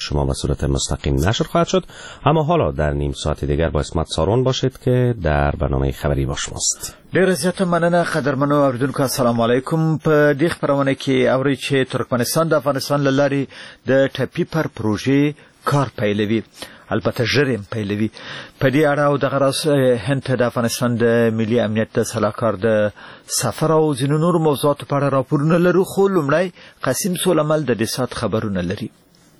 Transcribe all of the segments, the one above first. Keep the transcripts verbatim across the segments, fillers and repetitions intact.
شما به صورت مستقیم نشر خواهد شد. اما حالا در نیم ساعت دیگر با اسمت سارون باشید که در برنامه خبری با شماست. ډیر زیاته مننه قدرمنو اوریدونکو. السلام علیکم. په دې خبرونه کې اوري چې ترکمنستان د افغانستان له لارې د ټاپي پر پروژې کار پیلوي، البته ژر هم پیلوي. په دې اړه او د غراس هند د افغانستان د ملي امنیت د سلاکار د سفر او ځینو نور موضوعاتو په اړه راپورونه لرو، خو لومړی قاسم سولمل د دې سات خبرونه لري.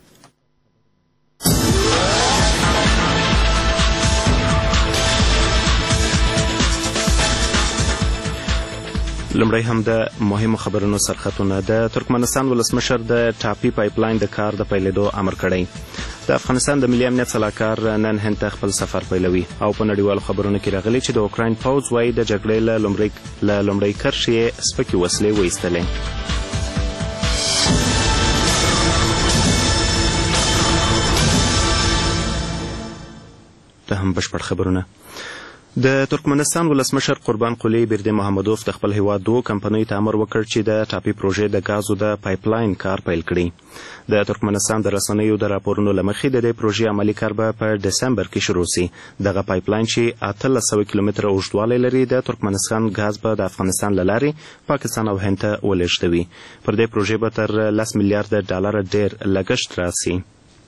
لمړی هم د مهمو خبرونو سرخطونه. د ترکمنستان ولسمشر د ټاپي پایپلاین د کار د پیلېدو امر کړی. د افغانستان د ملي امنیت سلاکار نن هند ته خپل سفر پیلوي او په نړیوالو خبرونو کې راغلي چې د اوکراین پوځ وايي د جګړې له لومړۍ له لومړۍ کرښې یې سپکې وسلې وایستلې. ته هم بشپړ خبرونه. د ترکمنستان ولسمشر قربان قلی برده محمدوف د خپل هیواد دوه کمپنیو ته امر وکړ چې د ټاپي پروژې د غازو د پایپلاین کار پیل کړي. د ترکمنستان د رسنیو د راپورونو له مخې د دې پروژې عملي کار به په دسمبر کې شروع شي. دغه پایپلاین چې اتلس سوه کیلومتره اوږدوالی لري د ترکمنستان غاز به د افغانستان له لارې پاکستان او هند ته ولېږدوي. پر دې پروژې به تر لس میلیارده ډالره ډېر لګښت راسي.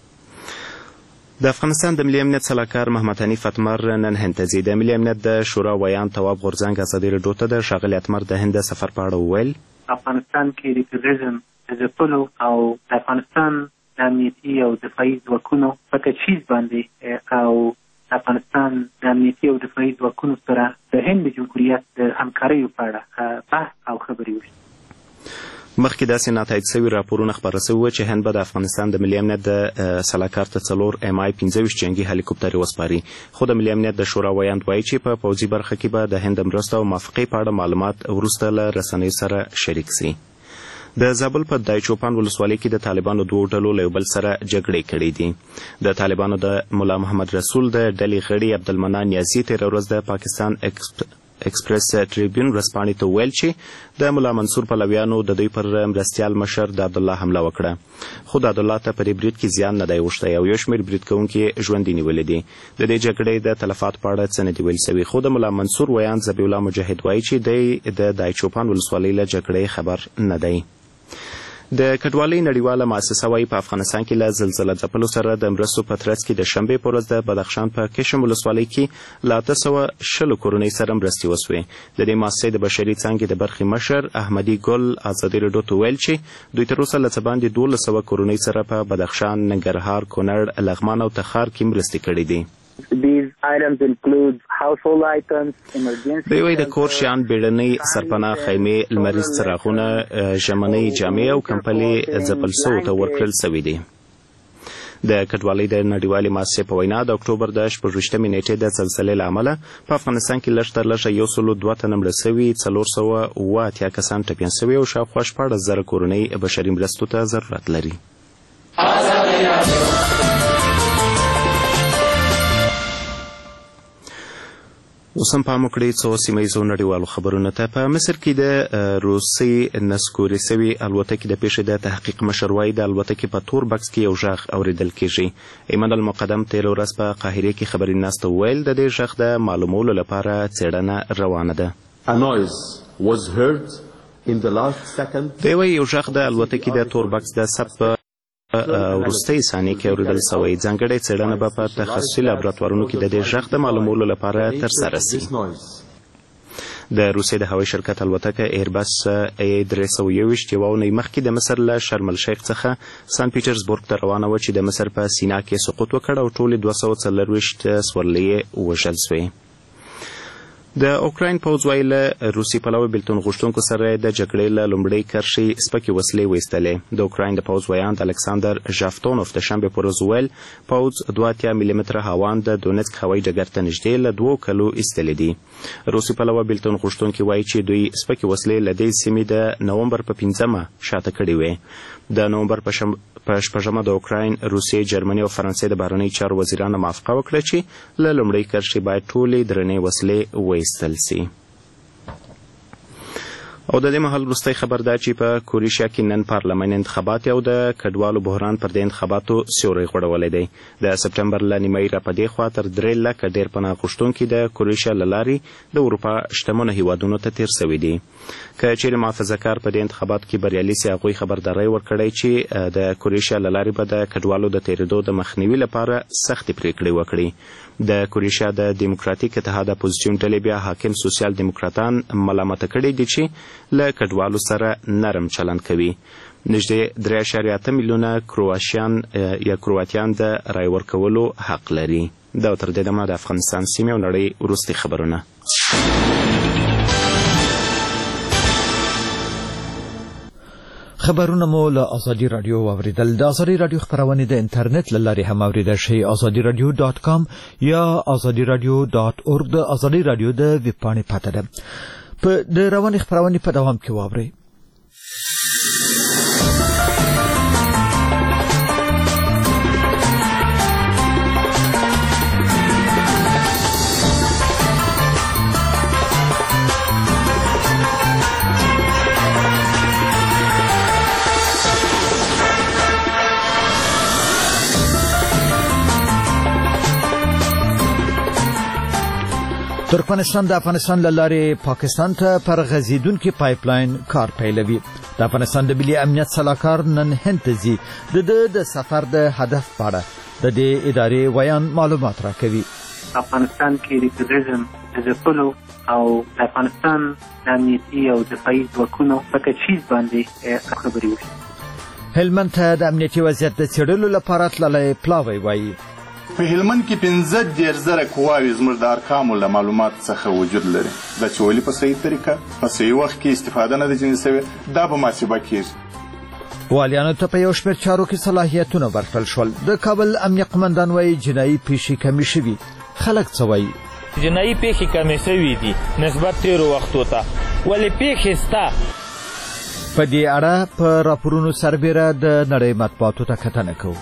د افغانستان د ملي امنیت سلاکار محمد حنیف اتمر نن هند ته ځي. د ملي امنیت د شورا ویان تواب غورځنګ ازادي راډیو ته د ښاغلي اتمر د هند سفر په اړه وویل: افغانستان کې د تروریزم د ځپلو او د افغانستان د امنیتي او دفاعي ځواکونو په تجهیز باندې او افغانستان د امنیتي او دفاعي ځواکونو سره د هند جمهوریت د همکاریو په اړه بحث او خبرې وشي. مخکې داسې ناتایید سوي راپورونه خپاره سوي وو چې هند به د افغانستان د ملي امنیت د سلاکار ته څلور ام آی پنځه ویشت جنګي هلیکوپټرې وسپاري، خو د ملي امنیت د شورا ویاند وایي چې په پوځي برخه کې به د هند مرسته او موافقې په اړه معلومات وروسته له رسنیو سره شریک سي. د زابل په دایچوپان ولسوالۍ کې د طالبانو دوو ډلو له یو بل سره جګړې کړې دي. د طالبانو د ملا محمد رسول د ډلې غړي عبدالمنان نیازي تېره ورځ د پاکستان ایکسپریس ټریبیون ورځپاڼې ته وویل چې د ملا منصور پلویانو د دوی پر مرستیال مشر د عبدالله حمله وکړه، خو د عبدالله ته په دې برید کې زیان نه دی اوښتی او یو شمېر برید کوونکي ژوندي نیولي دي. د دې جګړې د تلفاتو په اړه څه نه دي ویل سوي، خو د ملا منصور ویاند ذبیح الله مجاهد وایي چې دی د دایچوپان ولسوالۍ له جګړې خبر نه دی. د کډوالۍ نړیواله مؤسسه وایي په افغانستان کې له زلزله ځپلو سره د مرستو په ترڅ کې د شنبې په ورځ د بدخشان په کشم ولسوالۍ کې له اته سوه شلو کورنۍ سره مرستې وسوې. د دې مؤسسې د بشري څانګې د برخې مشر احمدي ګل ازادي راډیو ته ویل چې دوی تر اوسه له څه باندې دولس سوه کورنۍ سره په بدخشان، ننګرهار، کونړ، لغمان او تخار کې مرستې کړې دي. These items include household items, emergency. دوی د کور شیان، بیړنۍ سرپناه، خیمې، لمریز څراغونه، ژمنۍ جامې او کمپلې ځپل سوو ته ورکړل سوي دي. د کډوالۍ د نړیوالې مؤسسې په وینا د اکتوبر د شپږ ویشتمې نیټې د زلزلې له امله په افغانستان کې لږ تر لږه یو سلو دوه تنه مړه سوي، څلور سوه اوه اتیا کسان ټپیان سوي او شاوخوا شپاړس زره کورنۍ بشري مرستو ته ضرورت لري. اوس هم پام وکړئ څو سیمه ییزو نړیوالو خبرونو ته. په مصر کې د روسي نسکورې سوي الوتکې د پیښې د تحقیق مشر وایي د الوتکې په تور بکس کې یو غږ اورېدل کیږي. ایمان المقدم تېره ورځ په قاهرې کې خبري ناسته وویل د دې غږ د معلومولو لپاره څېړنه روانه ده. دوی وایي یو غږ د الوتکې د تور بکس د ثبت په وروستۍ ثانیې کې اورېدل سوی. ځانګړې څېړنه به په تخصصي لابراتوارونو کې د دې غږ د معلومولو لپاره ترسره سي. د روسیې د هوایي شرکت الوتکه ایربس ای درې سوه یوویشت یوه اونۍ مخکې د مصر له شرم الشیخ څخه سان پیټرزبورګ ته روانه وه چې د مصر په سینا کې سقوط وکړ او ټولې دوه سوه څلرویشت سورلۍ یې وژل سوې. د اوکراین پوځ وایي له روسي پلوه بېلتون غوښتونکو سره د جګړې له لومړۍ کرښې سپکې وسلې وایستلې. د اوکراین د پوځ ویاند الکساندر ژافتونوف د شنبې په ورځ وویل پوځ دوه اتیا ملي متره هاوان د دونیتسک هوایي ډګر ته نږدې له دوو کلو ایستلې دي. روسي پلوه بېلتون غوښتونکي وایي چې دوی سپکې وسلې له دې سیمې د نومبر په پنځمه شاته کړې وې. د نومبر په شپږمه د اوکراین، روسیې، جرمني او فرانسې د بهرنیو چارو وزیرانو موافقه وکړه چې له لومړۍ کرښې باید ټولې درنې وسلې وایستل سي. او د دې مهال وروستی خبر دا چې په کوریشیا کې نن پارلماني انتخابات او د کډوالو بحران پر د انتخاباتو سیوری غوړولی دی. د سپټمبر له نیمایي را په دې خوا تر درې لکه ډېر پناه غوښتونکي د کوریشیا له لارې د اروپا شتمنو هیوادونو ته تېر سوي دي. که چیرې محافظهکار په دې انتخاباتو کې بریالي سي، هغوی خبرداری ورکړی چې د کوریشیا له لارې به د کډوالو د تېرېدو د مخنیوي لپاره سختې پریکړې وکړي. د کوریشیا د دیموکراتیک اتحاد اپوزیسیون ډلې بیا حاکم سوسیال دیموکراتان ملامته کړي دي چې له کډوالو سره نرم چلند کوي. نږدې درې اعشاریه اته میلیونه کرواشیان یا کرواتیان د رای ورکولو حق لري. دا تر دې دمه د افغانستان سیمې او نړۍ وروستي خبرونه. خبرونه مو له ازادي رادیو واوریدل. د ازادي رادیو خبرونه د انټرنیټ له لارې هم اوریدل شي. ازادي رادیو ډاټ کام یا ازادي رادیو ډاټ اورګ د ازادي رادیو د ویب پاڼې پته ده. په د رواني خبرونه په دوام کې واورئ. ترکمنستان د افغانستان له لارې پاکستان ته پر غځېدونکي پایپ لاین کار پیلوي. د افغانستان د ملي امنیت سلاکار نن هند ته ځي. د د د سفر د هدف په اړه د دې ادارې ویان معلومات راکوي. افغانستان کې د تروریزم د ځپلو او د افغانستان د امنیتي او دفاعي ځواکونو په کچیز باندې خبرې وشي. هلمند ته د امنیتي وضعیت د څېړلو لپاره تللی پلاوی وایي. په هلمند کې پنځه دېرش زره قواوې زموږ د ارقامو له معلومات څخه وجود لري. دا چې ولې په صحیح طریقه په صحیح وخت کې استفاده نه ده ځینې سوې، دا به محاسبه کېږي. والیانو ته په یو شمېر چارو کې صلاحیتونه ورکړل شول. د کابل امنیه قمندان وایي جنایي پیښې کمې شوي. خلک څه وایي؟ جنایي پیښې کمې شوي دي نسبت تېرو وختو ته، ولې پیښې شته. په دې اړه په راپورونو سربیره د نړۍ مطبوعاتو ته کتنه کوو.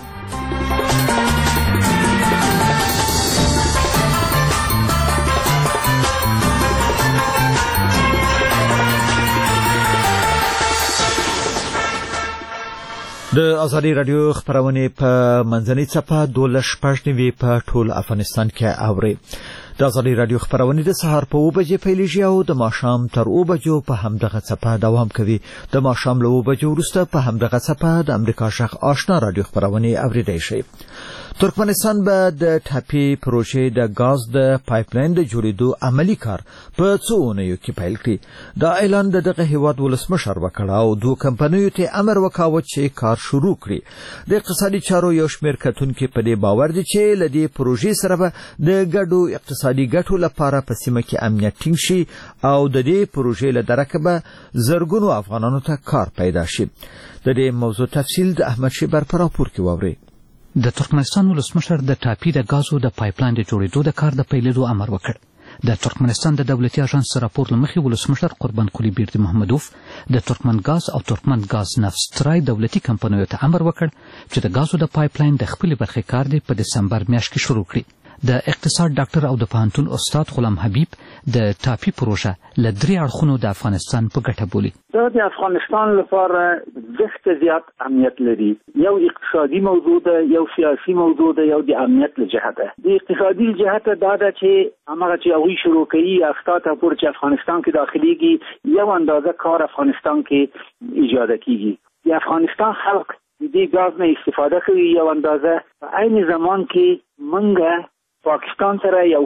د ازادي رادیو خبرونه په منځنۍ څپه دولس شپږ نوي په ټول افغانستان کې اوري. د ازادي رادیو خبرونه د سهار په اوه بجې پیلېږي او د ماښام تر اوه بجو په همدغه څپه دوام کوي. د ماښام له اوه بجو وروسته په همدغه څپه د امریکا شرق آشنا رادیو خبرونه اوریدای شي. ترکمنستان به د ټاپي پروژې د غاز د پایپ لاین د جوړېدو عملی کار په څو اونیو کې پیل کړي. دا اعلان د دغه هیواد ولسمشر وکړ او دوه کمپنیو ته امر وکاوه چې کار شروع کړي. د اقتصادي چارو یو شمېر کتونکي په دې باور دي چې له دې پروژې سره به د ګډو اقتصادي ګټو لپاره په سیمه کې امنیت ټینګ شي او د دې پروژې له درکه به زرګونو افغانانو ته کار پیدا شي. د دې موضوع تفصیل د احمد شیبر په راپور کې واورئ. د ترکمنستان ولسمشر د ټاپي د غازو د پایپ لاین د جوړېدو د کار د پیلېدو امر وکړ. د ترکمنستان د دولتي اژانس راپور له مخې ولسمشر قربان قلی بیردي محمدوف د ترکمن غاز او ترکمن غاز نفسترای دولتي کمپنیو ته امر وکړ چې د غازو د پایپ لاین د خپلې برخې کار دی په دسمبر میاشت کې شروع کړي. د اقتصاد ډاکټر او د پوهنتون استاد غلام حبیب د ټاپي پروژه له درې اړخونو د افغانستان په ګټه بولي. دا د افغانستان لپاره ډېر زیات اهمیت لري. یو اقتصادي موضوع ده، یو سیاسي موضوع ده، یو د امنیت له جهته. د اقتصادي جهته دا ده چې هغه چې هغوی شروع کوي هفته ته پورې چې افغانستان کې داخليږي یو اندازه کار افغانستان کې ایجاد کیږي. د افغانستان خلک د دې غاز نه استفاده کوي یو اندازه. په عین زمان کې منګه پاکستان سره یو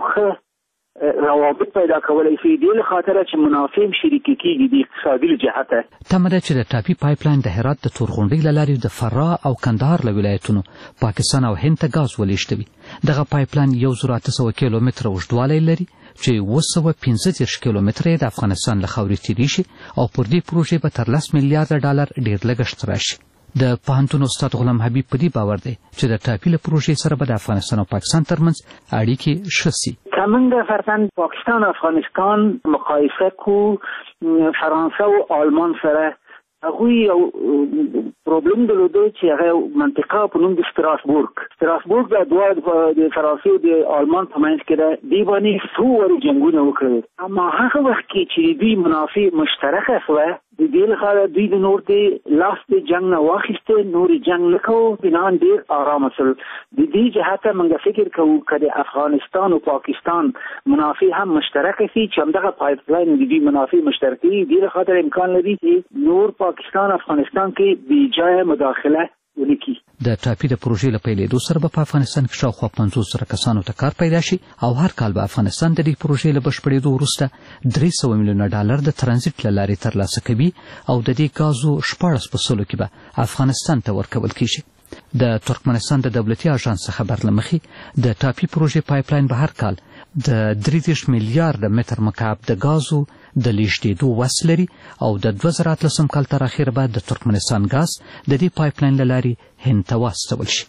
ښه روابط پیدا کولای شي د خاطر چې منافع شریکي کیږي د اقتصادي جهته. تمه ده چې د ټاپي پایپ لاین د هرات د تورغونډۍ له لارې د فراه او کندهار له ولایتونو پاکستان او هند ته غاز ولېږدوي. دغه پایپ لاین یو زر اته سوه کیلومتره اوږدوالی لري چې اوه سوه پنځه دېرش کیلومتره د افغانستان له خاورې تېرې شي او پر دې پروژې به تر لس میلیارده ډالر ډېر لګښت راشي. د پوهنتون استاد غلام حبیب په دې باور دی چې د ټاپي له پروژې سره به د افغانستان او پاکستان ترمنځ اړیکې ښه سي. که موږ فرضاً پاکستان او افغانستان مقایسه کو فرانسه او آلمان سره هغوی یو پروبلم درلوده چې هغه منطقه په نوم د ستراسبورګ ستراسبورګ د دوه د فرانسې او د آلمان په منځ کې ده دوی باندې څو وړو جنګونه وکړل اما هغه وخت کې چې دوی منافع مشترکه شوه د دې لپاره دوی د نور د لاس د جنګ نه واخیسته نور جنګ نه کوو بنان ډېر ارامه شول د دې جهته موږ فکر کوو چې د افغانستان او پاکستان منافع هم مشترکه شي چې همدغه پایپ لاین د دې منافع مشترکي دي د خاطر امکان لري چې نور پاکستان افغانستان کې بې جای مداخله ولیکي د ټاپي د پروژې له پیلېدو سره به په افغانستان کې شاوخوا پنځوس زره کسانو ته کار پیدا شي او هر کال به افغانستان د دې پروژې له بشپړېدو وروسته درې سوه میلیونه ډالر د ترانزیت له لارې ترلاسه کوي او د دې ګازو شپاړس په سلو کې به افغانستان ته ورکول کیږي د ترکمنستان د دولتي اژانس خبر له مخې د ټاپي پروژې پایپ لاین به هر کال د درې دېرش میلیارډ متر مکعب د ګازو د لیږدېدو وس لري او د دوه زره اتلسم کال تر اخره به د ترکمنستان ګاز د دې پایپ لاین له لارې هند ته واستول شي.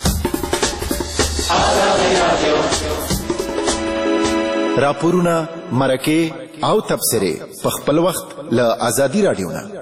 راپورونه مرکې او تبصرې په خپل وخت له ازادي راډیو نه.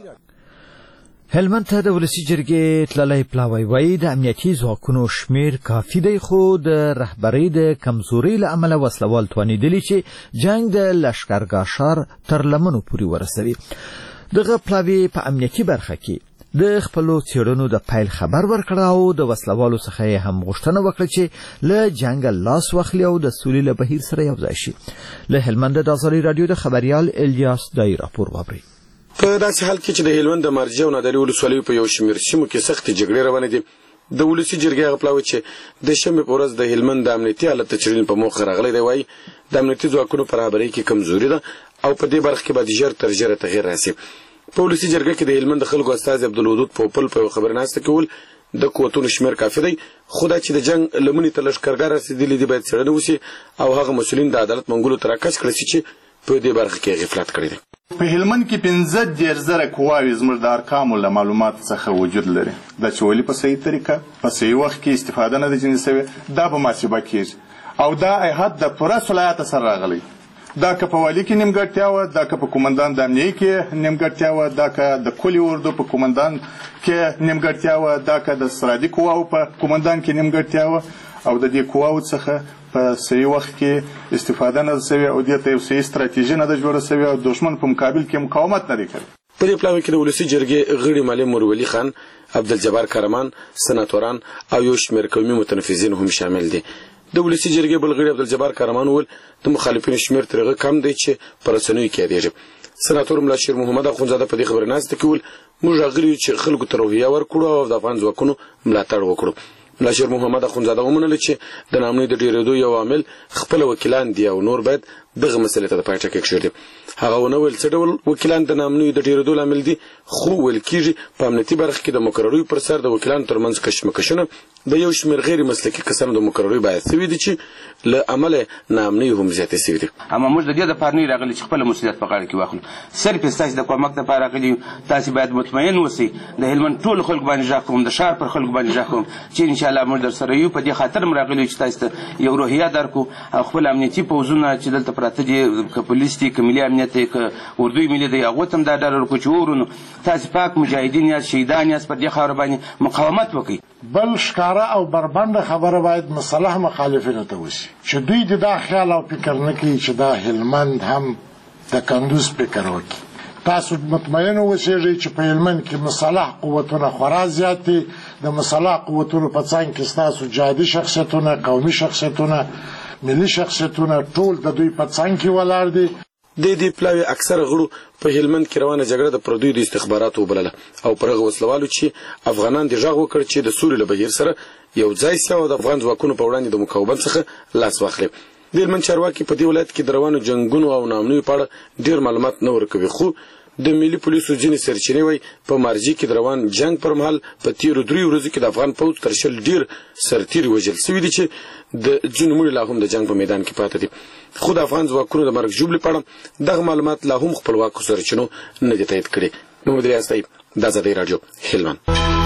هلمند ته د ولسي جرګې تللی پلاوی وایي د امنیتي ځواکونو شمیر کافي دی خو د رهبرۍ د کمزورۍ له امله وسلوال توانېدلي چې جنګ د لښکرګاه ښار تر لمنو پورې ورسوي. دغه پلاوی په امنیتي برخه کې د خپلو څېړنو د پیل خبر ورکړ او د وسلوالو څخه یې هم غوښتنه وکړه چې له جنګه لاس واخلي او د سولې له بهیر سره یوځای شي. له هلمند د ازادي راډیو د خبریال الیاس دای راپور واورئ. په داسې حال کې چې د هلمند د مرجع او نادري ولسوالیو په یو شمېر سیمو کې سختې جګړې روانې دي د ولسي جرګې هغه پلاوی چې د شنبې په ورځ د هلمند د امنیتي حالت د څېړنې په موخه راغلی دی وایي د امنیتي ځواکونو په رهبرۍ کې کمزوري ده او په دې برخه کې باید ژر تر ژره تغیر راسي. په ولسي جرګه کې د هلمند د خلکو استازي عبدالودود پوپل په خبرناسته کې وویل د قوتونو شمېر کافي دی خو دا چې د جنګ لمنې ته لښکرګاه رسېدلي دي باید څېړنه وشي او هغه مسؤلین د عدالت منګولو ته راکش کړی شي چې په دې برخه کې غفلت کړی دی. په هلمند کې پنځه دېرش زره قواوې زموږ د ارقامو له معلوماتو څخه وجود لري. دا چې ولې په صحیح طریقه په صحیح وخت کې استفاده نه ده ځینې سوې دا به محاسبه کېږي او دا ایهات د پوره صلاحیت سره راغلی. دا که په والي کې نیمګړتیا وه دا که په قومندان د امنیې کې نیمګړتیا وه دا که د کلي اردو په قومندان کې نیمګړتیا وه دا که د سرحدي قواو په قومندان کې نیمګړتیا وه او د دې قواو څخه په صحیح وخت کې استفاده نه ده سوې او دې ته یو صحیح ستراتیژي نه ده جوړه سوې او دښمن په مقابل کې مقاومت نه دی کړی. په دې پلاوي کې د ولسي جرګې غړي معلم مرولی خان عبدالجبار کارمان سناتوران او یو شمېر قومي متنفذین هم شامل دي. د ولسي جرګې بل غړي عبدالجبار کارمان وویل د مخالفینو شمېر تر هغه کم دی چې په رسنیو کې یادېږي. سناتور ملا شیر محمد اخونزاده په دې خبرناسته کې وویل موږ راغلي یو چې خلکو ته روحیه ورکړو او د افغان ځواکونو ملاتړ وکړو. ملا شیر محمد اخونزاده ومنله چې د ناامنۍ د ډېرېدو یو عامل خپل وکیلان دي او نور باید دغه مسلې ته د پای ټکی کېږدي. هغه ونه ویل څه ډول وکیلان د ناامنیو د ډېرېدو لامل دي خو ویل کېږي په امنیتي برخه کې د مقرریو پر سر د وکیلانو ترمنځ کشمکشونه د یو شمېر غیر مسلکي کسانو د مقرریو باعث شوي دي چې له امله ناامنۍ هم زیاتې شوي دي. اما موږ د دې دپاره نه راغلي چې خپله مسؤلیت په غاړه کې واخلو صرف ستاسې د کومک دپاره راغلي یو. تاسې باید مطمئن اوسئ د هلمند ټولو خلکو باندې غږ کوم د ښار پر خلکو باندې غږ کوم چې انشاءالله موږ در سره یو. په دې خاطر م راغلي چې تاسې ته یو روحیه درکړو او خپل امنیتي پوځونه چې دلته پراته دي که پولیس دي که ملي امنیت دی که اردوی ملي دی هغو ته هم دا ډاډ ورکړو چې وورو نو تاسې پاک مجاهدین یاست شهیدان یاست پر دې خاوره باندې مقاومت وکړئ. بل ښکاره او بربنده خبره باید مصالح مخالفینو ته وشي چې دوی د دا خیال او فکر نه کوي چې دا هلمند هم د کندوز فکر وکړي. تاسو مطمئن اوسئ چې په هلمند کې مصالح قوتونه خورا زیات دي. د مصالح قوتونو په څنګ کې ستاسو جهادي شخصیتونه قومي شخصیتونه ملي شخصیتونه ټول د دوی په څنګ کې ولاړ دي. د دې پلاوي اکثره غړو په هلمند کې روانه جګړه د پردیو د استخباراتو وبلله او پر هغه وسلوالو چې افغانان د غږ وکړ چې د سولې له بهیر سره یو ځای سي او د افغان ځواکونو په وړاندې د مقاومت څخه لاس واخلي. د هلمند چارواکي په دې ولایت کې د روانو جنګونو او ناامنیو په اړه ډېر معلومات نه ورکوي خو د ملي پولیسو ځینې سرچینې وایي په مارجې کې د روان جنګ پر مهال په تېرو دریو ورځو کې د افغان پوځ تر شل ډېر سرتیري وژل سوي دي چې د ځینو مړي لا هم د جنګ په میدان کې پاته دي. خو د افغان ځواکونو د مرګ ژوبلې په اړه دغه معلومات لا هم خپلواکو سرچینو نه دي تایید کړي. محمد ریاض طیب د ازادي راډیو هلمند.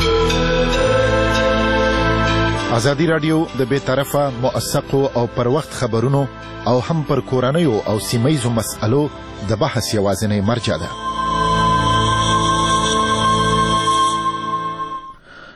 ازادي راډیو د بې طرفه موثقو او پر وخت خبرونو او هم پر کورنیو او سیمه ییزو مسألو د بحث یوازینۍ مرجع ده.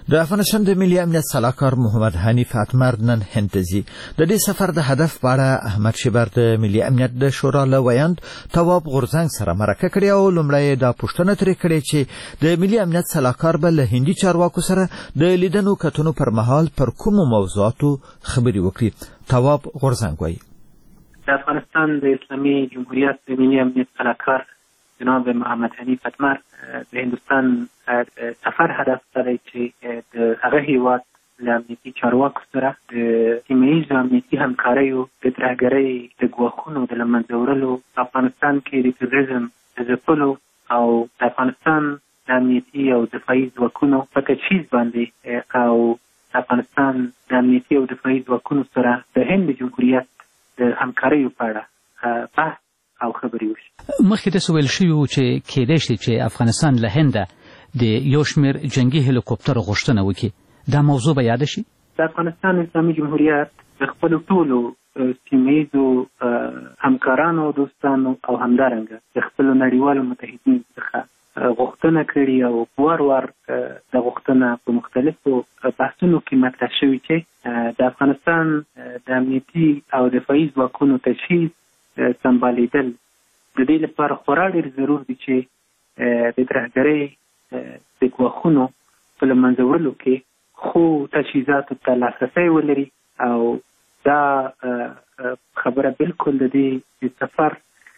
د افغانستان د ملي امنیت سلاکار محمد حنیف اتمر نن هند ته ځي. د دې سفر د هدف په اړه احمد شیبر د ملي امنیت د شورا له ویاند تواب غورځنګ سره مرکه کړې او لومړی دا پوښتنه ترې کړې چې د ملي امنیت سلاکار به له هندي چارواکو سره د لیدنو کتنو پر مهال پر کومو موضوعاتو خبرې وکړي. تواب غورځنګ وایي د افغانستان د اسلامي جمهوریت د ملي امنیت سلاکار جناب محمد حنیف اتمر د هندوستان سفر هدف دی چې د هغه هیواد له امنیتي چارواکو سره د سیمه ییزو امنیتي همکاریو د ترهګرۍ د ګواښونو د له منځه وړلو افغانستان کې د تروریزم د ځپلو او د افغانستان د امنیتي او دفاعي ځواکونو په تجهیز باندې او افغانستان د امنیتي او دفاعي ځواکونو سره د هند جمهوریت د همکاریو په اړه بحث او خبرې وشي. مخکې داسې ویل شوي وو چې کیدای شي چې افغانستان له هنده د یو شمېر جنګي هلیکوپټرو غوښتنه وکړي. دا موضوع به یاده شي؟ د افغانستان اسلامي جمهوریت د خپلو ټولو سیمه ییزو همکارانو دوستانو او همدارنګه د خپلو نړیوالو متحدینو څخه غوښتنه کړې او وار وار د غوښتنه په مختلفو بحثونو کې مطرح شوي چې د افغانستان د امنیتي او دفاعي ځواکونو تجهیز سمبالیدل د دې لپاره خورا ډېر ضرور دي چې د ترهګرۍ د ګواښونو په له منځه وړلو کې خو تجهیزاتو ته لاسرسی ولري او دا خبره بالکل د دې سفر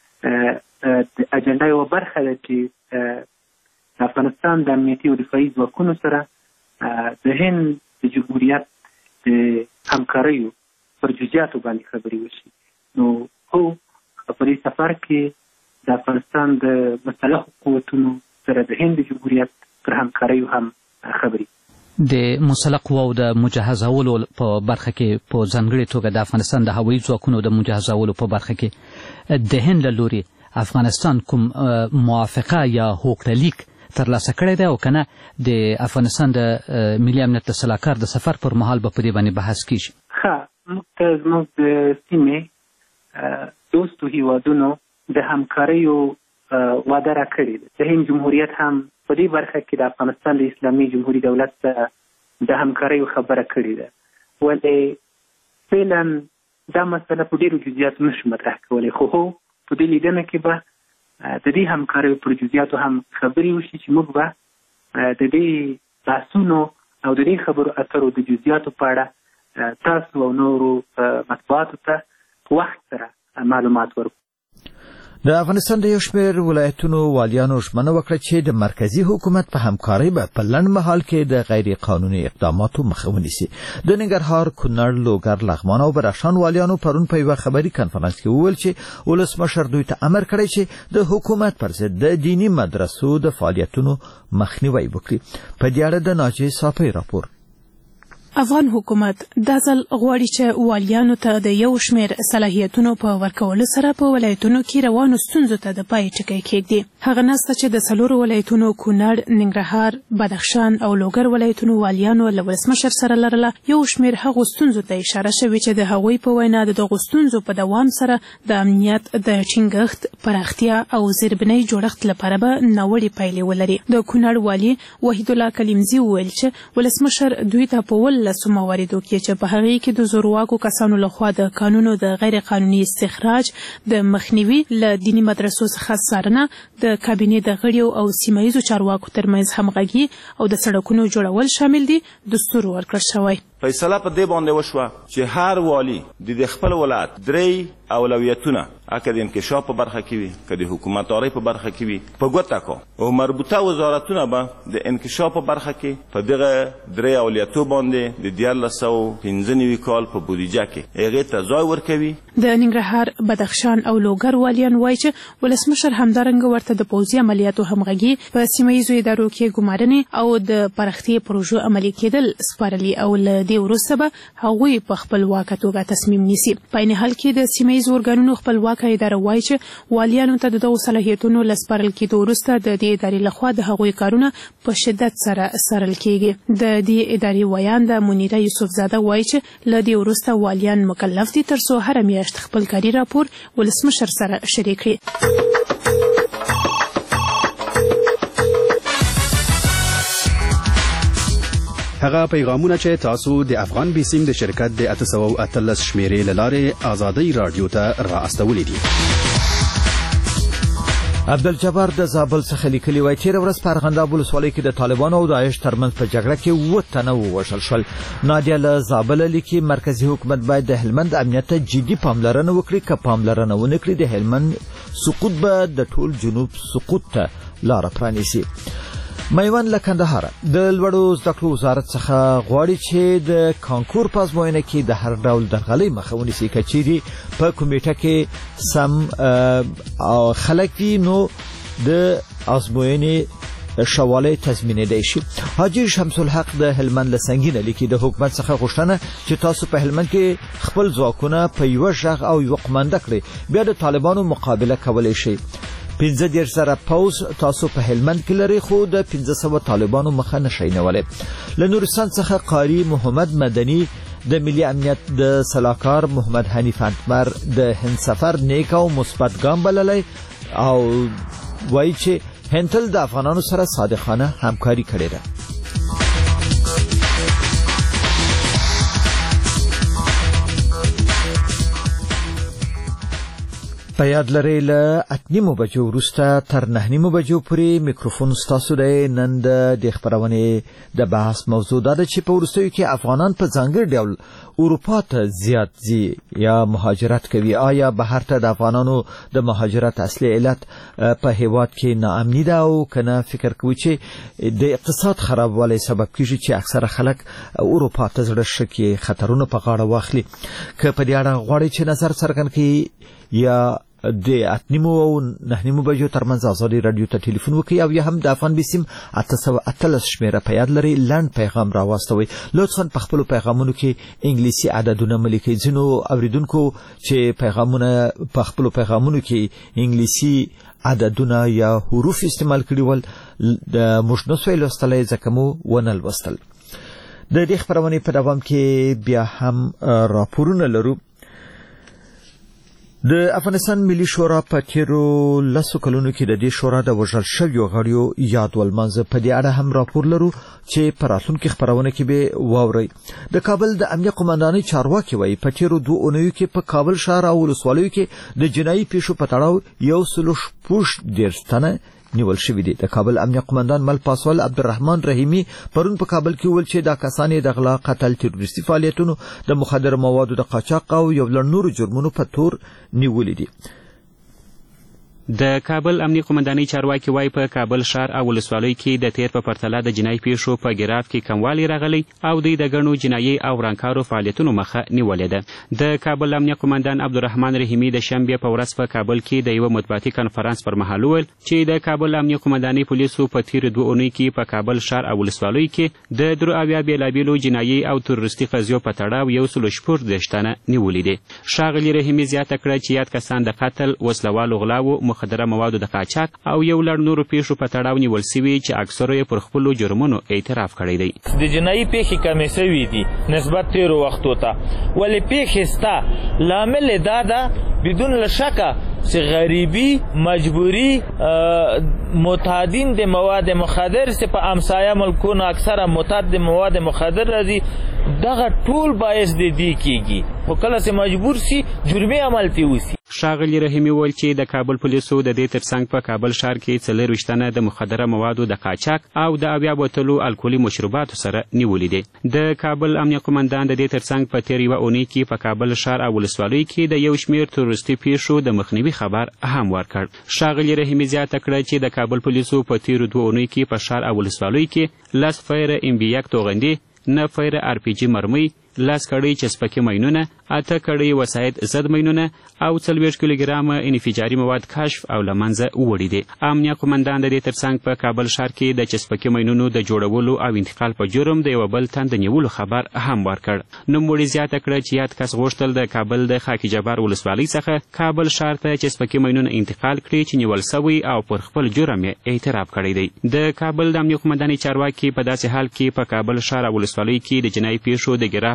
د اجنډا یوه برخه ده چې د افغانستان د امنیتي او دفاعي ځواکونو سره د هند د جمهوریت د همکاریو پر جزئیاتو باندې خبرې وشي. نو هو په دې سفر کې د افغانستان د مسلحو قوتونو سره د هند جمهوریت پر همکاریو هم خبرې. د مسلح قواو د مجهزولو په برخه کې په ځانګړې توګه د افغانستان د هوایي ځواکونو د مجهزولو په برخه کې د هند له لوري افغانستان کوم موافقه یا هوکړلیک ترلاسه کړی دی او که نه د افغانستان د ملي امنیت د سلاکار د سفر پر مهال به په دې باندې بحث کیږي؟ ښه، موږ ته زموږ د سیمې دوستو هیوادونو د همکاریو وعده راکړې ده. د هند جمهوریت هم په دې برخه کې د افغانستان د اسلامي جمهوري دولت سره د همکاریو خبره کړې ده، ولې فعلا دا مسله په ډېرو جزئیاتو نشو مطرح کولی، خو هو په دې لیدنه کې به د دې همکاریو پر جزئیاتو هم خبرې وشي چې موږ به د دې بحثونو او د دې خبرو اترو د جزئیاتو په اړه تاسو او نورو مطبوعاتو ته په وخت سره معلومات ورکړو. د افغانستان د یو شمېر ولایتونو والیانو ژمنه وکړه چې د مرکزي حکومت په همکارۍ به په لنډ مهال کې د غیر قانوني اقداماتو مخه ونیسي. د ننګرهار، کونړ، لوګر، لغمان او بدخشان والیانو پرون په یوه خبري کنفرانس کې وویل چې ولسمشر دوی ته امر کړی چې د حکومت پر ضد د دیني مدرسو د فعالیتونو مخنیوی وکړي. په دې اړه د ناجیې صافی راپور. افغان حکومت دا ځل غواړي چې والیانو ته د یو شمېر صلاحیتونو په ورکولو سره په ولایتونو کې روانو ستونزو ته د پای ټکی کېږدي. هغه ناسته چې د څلورو ولایتونو کونړ، ننګرهار، بدخشان او لوګر ولایتونو والیانو له ولسمشر سره لرله، یو شمېر هغو ستونزو ته اشاره شوې چې د هغوی په وینا د دغو ستونزو په دوام سره د امنیت د ټینګښت، پراختیا او زیربنۍ جوړښت لپاره به ناوړې پایلې ولري. د کونړ والي وحیدالله کلیمزي وویل چې ولسمشر دوی ته په ول لسو مواردو کې چې په هغې کې د زورواکو کسانو لخوا د قانونو د غیر قانوني استخراج، د مخنیوي له دیني مدرسو څخه څارنه، د کابینې د غړیو او سیمه ییزو چارواکو ترمنځ همغږي او د سړکونو جوړول شامل دي، دستور ورکړل شوی. فیصله په دې باندې وشوه چې هر والی د خپل ولایت درې اولویتونه اکه د انکشاف په برخه کې وي، که د حکومتدارۍ په برخه کې وي، په ګوته کو او مربوطه وزارتونه به د انکشاف په برخه کې په دغه درې اولویتو باندې د دیارلس سوه پنځه نوي کال په بودیجه کې هغې ته ځای ورکوي. د ننګرهار، بدخشان او لوګر والیان وایي چې ولسمشر همدارنګه ورته د پوځي عملیاتو همغږي، په سیمه ییزو ادارو کې ګمارنې او د پراختیا پروژو عملي کېدل سپارلي او له دې وروسته به هغوی په خپلواکه توګه تصمیم نیسي. په عین حال کې د سیمه ییزو ارګانونو خپلواکه اداره وایي چې والیانو ته د دغو صلاحیتونو له سپارل کېدو وروسته د دې ادارې لخوا د هغوی کارونه په شدت سره څارل کېږي. د دې ادارې ویانده منیره یوسفزاده وایي چې له دې وروسته والیان مکلف دي تر څو هره میاشت خپل کاري راپور ولسمشر سره شریک کړي. هغه پیغامونه چې تاسو د افغان بیسیم د شرکت د اته سوه اتلس شمیرې له لارې آزادۍ رادیو ته را استولې دي. عبدالجبار د زابل څخه لیکلي وای تېره ورځ په ارغنداب ولسوالۍ کې د طالبانو او داعش ترمنځ په جګړه کې اووه تنه ووژل شول. نادیه له زابله لیکي مرکزي حکومت باید د هلمند امنیت ته جدي پاملرنه وکړي، که پاملرنه ونه کړي د هلمند سقوط به د ټول جنوب سقوط ته لاره پرانیسي. میوند له کندهار د لوړو زده کړو وزارت څخه غواړي چې د کانکور په ازموینه کې د هر ډول درغلۍ مخه ونیسي. که چیرې په کمیټه کې سم خلک وي نو د ازموینې شواله تضمینېدای شي. حاجی شمس الحق د هلمند له سنگینه لیکي د حکومت څخه غوښتنه چې تاسو په هلمند کې خپل ځواکونه په یوه غږ او یوه قمانده کړئ، بیا د طالبانو مقابله کولی شي. پنځه دېرش زره پوځ تاسو په هلمند کې لري، خو د پنځه سوه طالبانو مخه نشئ نیولی. له نورستان څخه قاری محمد مدني د ملي امنیت د سلاکار محمد حنیف انتمر د هند سفر نیک او مثبت ګام بللی او وایي چې هند تل د افغانانو سره صادقانه همکاري کړې ده. په یاد لرئ له اته نیمو بجو وروسته تر نهه نیمو بجو پورې میکروفون ستاسو دی. نن د دې خپرونې د بحث موضوع دا ده چې په وروستیو کې افغانان په ځانګړي ډول اروپا ته زیات ځي یا مهاجرت کوي. آیا بهر ته د افغانانو د مهاجرت اصلي علت په هیواد کې ناامني ده او کنه فکر کوي چې د اقتصاد خرابوالی سبب کیږي چې اکثره خلک اروپا ته زړه ښه کړي، خطرونه په غاړه واخلي؟ که په دې اړه غواړئ چې نظر څرګند کړئ یا د اته نیمو او نهه نیمو بجو ترمنځ آزادۍ رادیو ته ټلیفون وکړئ او یا هم د افغان بیسیم اته سوه اتلس شمیره په یاد لرئ لنډ پیغام راواستوئ. لطفا په خپلو پیغامونو کې انګلیسي عددونه مه لیکئ. ځینو اوریدونکو چې پیغامونه په خپلو پیغامونو کې انګلیسي عددونه یا حروف استعمال کړي ول د موږ نسوی لوستلی ځکه مو ونه لوستل. د دې خپرونې په دوام کې بیا هم راپورونه لرو. د افغانستان ملي شورا په تیرو لسو کلونو کې د دې شورا د وژل شویو غړیو یاد ولمانځه. په دې اړه هم راپور لرو چې په راتلونکي خپرونه کې به واورئ. د کابل د امنیه قمندانۍ چارواکي وایي په تیرو دوه اونیو کې په کابل ښار او ولسوالیو کې د جنایي پیښو په تړاو یو سلو شپږ دېرش تنه نیول شوي دي. د کابل امنیه قمندان مل پاسوال عبدالرحمن رحیمي پرون په کابل کې وویل چې دا کسان د غلا، قتل، تروریستي فعالیتونو، د مخدره موادو د قاچاق او یو لړ نورو جرمونو په تور نیولي دي. د کابل امنیه قمندانۍ چارواکي وایي په کابل ښار او ولسوالیو کې د تیر په پرتله د جنایي پیښو په ګراف کې کموالی راغلی او دوی د ګڼو جنایي او ورانکارو فعالیتونو مخه نیولې ده. د کابل امنیه قمندان عبدالرحمن رحیمي د شنبې په ورځ په کابل کې د یوه مطبوعاتي کنفرانس پر مهال وویل چې د کابل امنیه قمندانۍ پولیسو په تیرو دوه اونیو کې په کابل ښار او ولسوالیو کې د درو اویا بېلابېلو جنایي او تروریستي قضیو په تړاو یو سلو شپږ دېرش تنه نیولي دي. ښاغلي رحیمي زیاته کړه چې یاد کسان د قتل، وسلوالو غلاو، مخدره موادو د قاچاق او یو لړ نورو پیښو په تړاو نیول سوي چې اکثره یې پر خپلو جرمونو اعتراف کړی دی. د جنایي پیښې کمې سوي دي نسبت تیرو وختو ته، ولې پیښې سته لامل یې دا ده بدون له شکه چې غریبي، مجبوری، متعدین د مواد مخدر چې په همسایه ملکونو اکثره معتاد د مواد مخدر راځي، دغه ټول باعث د دې کیږي. خو کله چې مجبور سي جرمي عمل پې وسي. ښاغلي رحیمي وویل چې د کابل پولیسو د دې ترڅنګ په کابل ښار کې څلورویشت تنه د مخدره موادو د قاچاق او د اویا بوتلو الکولي مشروباتو سره نیولي دي. د کابل امنیه قمندان د دې ترڅنګ په تیر یوه اونۍ کې په کابل ښار او ولسوالیو کې د یو شمېر تروریستي پیښو د مخنیوي خبر هم ورکړ. ښاغلي رحیمي زیاته کړه چې د کابل پولیسو په تیرو دوه اونیو کې په ښار او ولسوالیو کې لس فیره ام بي یک توغندي، نه فیره ار پی جي مرمۍ، لس کړۍ چسپکي ماینونه، اته کړۍ وسایط ضد ماینونه او څلوېښت کیلوګرامه انفجاري مواد کشف او له منځه وړي دي. امنیه قمندان د دې ترڅنګ په کابل ښار کې د چسپکي ماینونو د جوړولو او انتقال په جرم د یوه بل تن د نیولو خبر هم ورکړ. نوموړي زیاته کړه چې یاد کس غوښتل د کابل د خاکی جبار ولسوالۍ څخه کابل ښار ته چسپکي ماینونه انتقال کړي چې نیول سوی او پر خپل جرم یې اعتراف کړی دی. د کابل د امنیه قمندانۍ چارواکي په داسې حال کې په کابل ښار او ولسوالۍ کې د جنایي پیښو د ګراف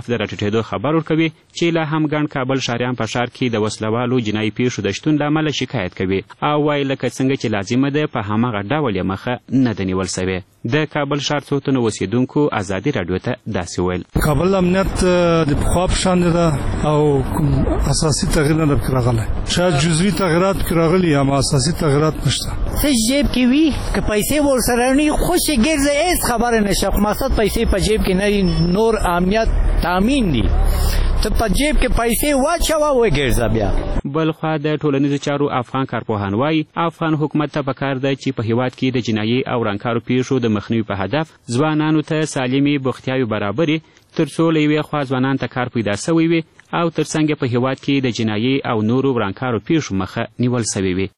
د راټیټېدو خبر ورکوي چې لا هم ګڼ کابل ښاریان په ښار کې د وسلوالو جنایي پیښو د شتون له امله شکایت کوي او وایي لکه څنګه چې لازمه ده په هماغه ډول یې مخه نه ده نیول سوې. د کابل ښار څو تنو اوسېدونکو ازادي راډیو ته داسې ویل: کابل امنیت د پخوا په شان ده او اساسي تغییر نه ده راغلی. شاید جزوي تغییرات پکې راغلي اما اساسي تغییرات نشته. څه جیب کې وي که پیسې ورسره نه وي خوشې ګرځې هېڅ خبره نشته. خو مقصد پیسې په جیب کې نه نور امنیت تامین دي. ته په جیب کې پیسې واچوه وګرځه بیا. بلخوا د ټولنیزو چارو افغان کارپوهان وایي افغان حکومت ته پکار ده چې په هیواد کې د جنایي او رنګکارو پیښو د مخنیوي په هدف ځوانانو ته سالمې بوختیاوې برابرې تر څو له یوې خوا ځوانانو ته کار پیدا سوی وي او تر څنګ په هیواد کې د جنایي او نورو رنګکارو پیښو مخه نیول سوې وي.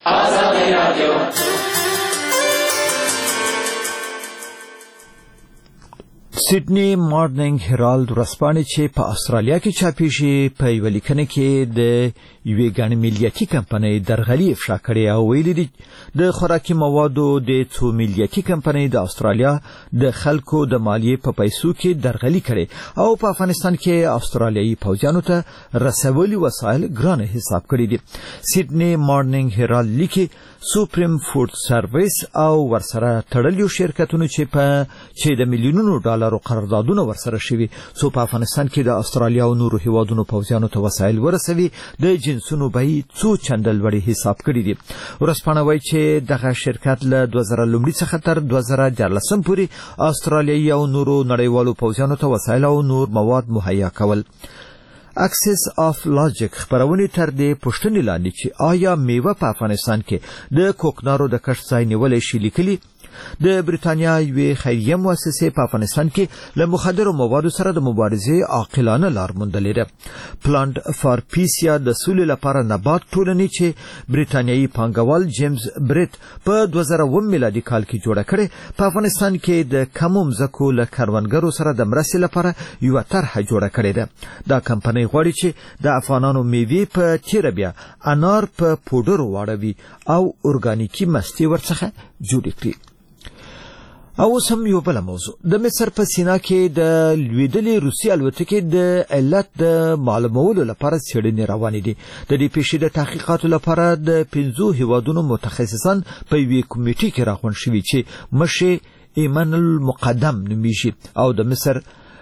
سیدنی مارننګ هرالد ورځپاڼې چې په استرالیا کې چاپېږي په یوه لیکنه کې د یوې ګڼ ملیتي کمپنۍ درغلي افشا کړې او ویلي دي د خوراکي موادو د څو ملیتي کمپنۍ د استرالیا د خلکو د مالیې په پیسو کې درغلي کړې او په افغانستان کې استرالیایي پوځیانو ته رسولي وسایل ګرانه حساب کړي دي. سیدنی مارننګ هرالد لیکي سوپریم فود سرویس او ورسره تړلیو شرکتونو چې په چې د میلیونونو ډالرو قراردادونه ورسره شوي څو په افغانستان کې د استرالیا او نورو هیوادونو پوځیانو ته وسایل ورسوي د جنسونو بیې څو چنده لوړې حساب کړي دي. ورځپاڼه وایي چې دغه شرکت له دوه زره لومړي څخه تر دوه زره دیارلسم پورې استرالیایي او نورو نړیوالو پوځیانو ته وسایل او نور مواد مهیا کول. اکسس آف لاجیک خبرونه تر دې پوښتنې لاندې چې آیا میوه په افغانستان کې د کوکنارو د کښت ځای نیولی شي لیکلي د بریتانیا یوې خیریه مؤسسې په افغانستان کې له مخدرو موادو سره د مبارزې عاقلانه لار موندلې ده. پلانټ فار پیس یا د سولې لپاره نبات ټولنې چې بریتانیایي پانګوال جیمز بریت په دوه زره اووه میلادي کال کې جوړه کړې په افغانستان کې د کمو مځکو له کروندګرو سره د مرستې لپاره یوه طرحه جوړه کړې ده. دا کمپنۍ غواړي چې د افغانانو میوې په تیره بیا انار په پوډرو واړوي او ارګانیکي مستې ورڅخه جوړې کړي. او اوس هم یو بله موضوع د مصر په سینا کې د لوېدلې روسي الوتکې د علت د معلومولو لپاره څېړنې روانې دي. د دې پیښې د تحقیقاتو لپاره د پنځو هیوادونو متخصصان په یوې کمیټې کې راغونډ شوي چې مشر ایمن المقدم نومیږي او د مصر